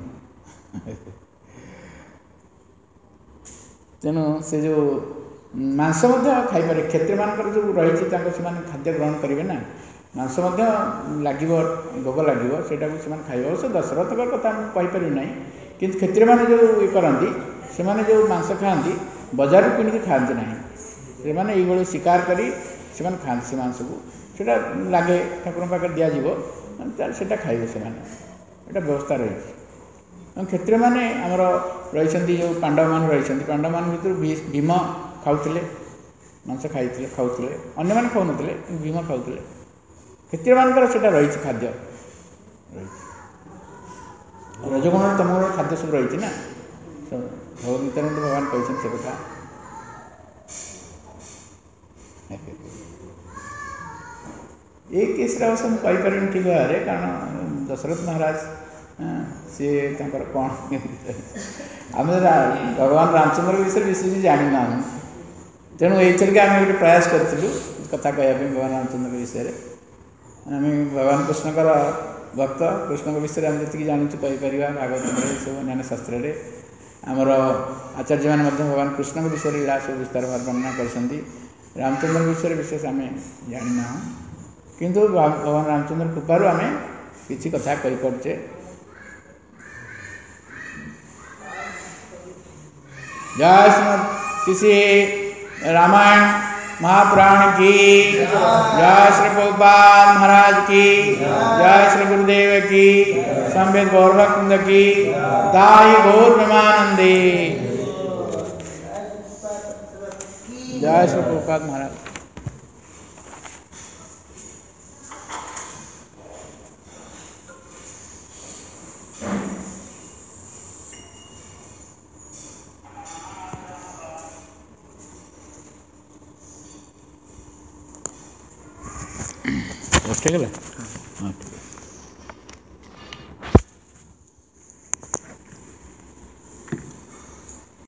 ତେଣୁ ସେ ଯେଉଁ ମାଂସ ମଧ୍ୟ ଖାଇପାରେ। କ୍ଷତ୍ରିୟମାନଙ୍କର ଯେଉଁ ରହିଛି, ତାଙ୍କ ସେମାନେ ଖାଦ୍ୟ ଗ୍ରହଣ କରିବେ ନା, ମାଂସ ମଧ୍ୟ ଲାଗିବ, ଭୋଗ ଲାଗିବ, ସେଇଟାକୁ ସେମାନେ ଖାଇବେ। ଅବଶ୍ୟ ଦଶରଥଙ୍କ କଥା ମୁଁ କହିପାରିବି ନାହିଁ, କିନ୍ତୁ କ୍ଷତ୍ରିୟମାନେ ଯେଉଁ ଇଏ କରନ୍ତି, ସେମାନେ ଯେଉଁ ମାଂସ ଖାଆନ୍ତି ବଜାରରୁ କିଣିକି ଖାଆନ୍ତି ନାହିଁ। ସେମାନେ ଏଇଭଳି ଶିକାର କରି ସେମାନେ ଖାଆନ୍ତି ସେ ମାଂସକୁ। ସେଇଟା ଲାଗେ, ଠାକୁରଙ୍କ ପାଖରେ ଦିଆଯିବ, ତାହେଲେ ସେଇଟା ଖାଇବେ ସେମାନେ। ଏଇଟା ବ୍ୟବସ୍ଥା ରହିଛି। କ୍ଷତ୍ରିୟମାନେ ଆମର ରହିଛନ୍ତି, ଯେଉଁ ପାଣ୍ଡବମାନେ ରହିଛନ୍ତି, ପାଣ୍ଡବମାନଙ୍କ ଭିତରୁ ଭୀମ ଖାଉଥିଲେ, ମାଂସ ଖାଇଥିଲେ, ଖାଉଥିଲେ। ଅନ୍ୟମାନେ ଖାଉନଥିଲେ, କିନ୍ତୁ ଭୀମ ଖାଉଥିଲେ। କ୍ଷତ୍ରିୟମାନଙ୍କର ସେଇଟା ରହିଛି, ଖାଦ୍ୟ ରହିଛି। ରଜଗୁଣର ତମଗୁଣର ଖାଦ୍ୟ ସବୁ ରହିଛି ନା, ଭଗବଦ୍ଗୀତାରେ ମଧ୍ୟ ଭଗବାନ କହିଛନ୍ତି ସେ କଥା। ଏଇ କେସ୍ରେ ଅବଶ୍ୟ ମୁଁ କହିପାରିବିନି ଠିକ୍ ଭାବରେ, କାରଣ ଦଶରଥ ମହାରାଜ ସିଏ ତାଙ୍କର କ'ଣ, ଆମେ ଭଗବାନ ରାମଚନ୍ଦ୍ର ବିଷୟରେ ବିଶେଷ କିଛି ଜାଣିନାହୁଁ। ତେଣୁ ଏଇଥିରିକି ଆମେ ଗୋଟେ ପ୍ରୟାସ କରିଥିଲୁ କଥା କହିବା ପାଇଁ ଭଗବାନ ରାମଚନ୍ଦ୍ରଙ୍କ ବିଷୟରେ। ଆମେ ଭଗବାନ କୃଷ୍ଣଙ୍କର ଭକ୍ତ, କୃଷ୍ଣଙ୍କ ବିଷୟରେ ଆମେ ଯେତିକି ଜାଣିଛୁ କହିପାରିବା। ଭାଗବତରେ, ସବୁ ଅନ୍ୟାନ୍ୟ ଶାସ୍ତ୍ରରେ ଆମର ଆଚାର୍ଯ୍ୟମାନେ ମଧ୍ୟ ଭଗବାନ କୃଷ୍ଣଙ୍କ ବିଷୟରେ ଲୀଳା ସବୁ ବିସ୍ତାର ଭାବରେ ବର୍ଣ୍ଣନା କରିଛନ୍ତି। ରାମଚନ୍ଦ୍ରଙ୍କ ବିଷୟରେ ବିଶେଷ ଆମେ ଜାଣିନାହୁଁ, କିନ୍ତୁ ଭଗବାନ ରାମଚନ୍ଦ୍ର କୃପାରୁ ଆମେ କିଛି କଥା କହିପାରୁଛେ। जय श्री किसी रामायण महापुराण की जय, श्री प्रभुपाद महाराज की जय, श्री गुरुदेव की, संवेद गौरभकुंद की, दाई गौर प्रेमानंदे। जय श्री प्रभुपाद महाराज। ठीक है।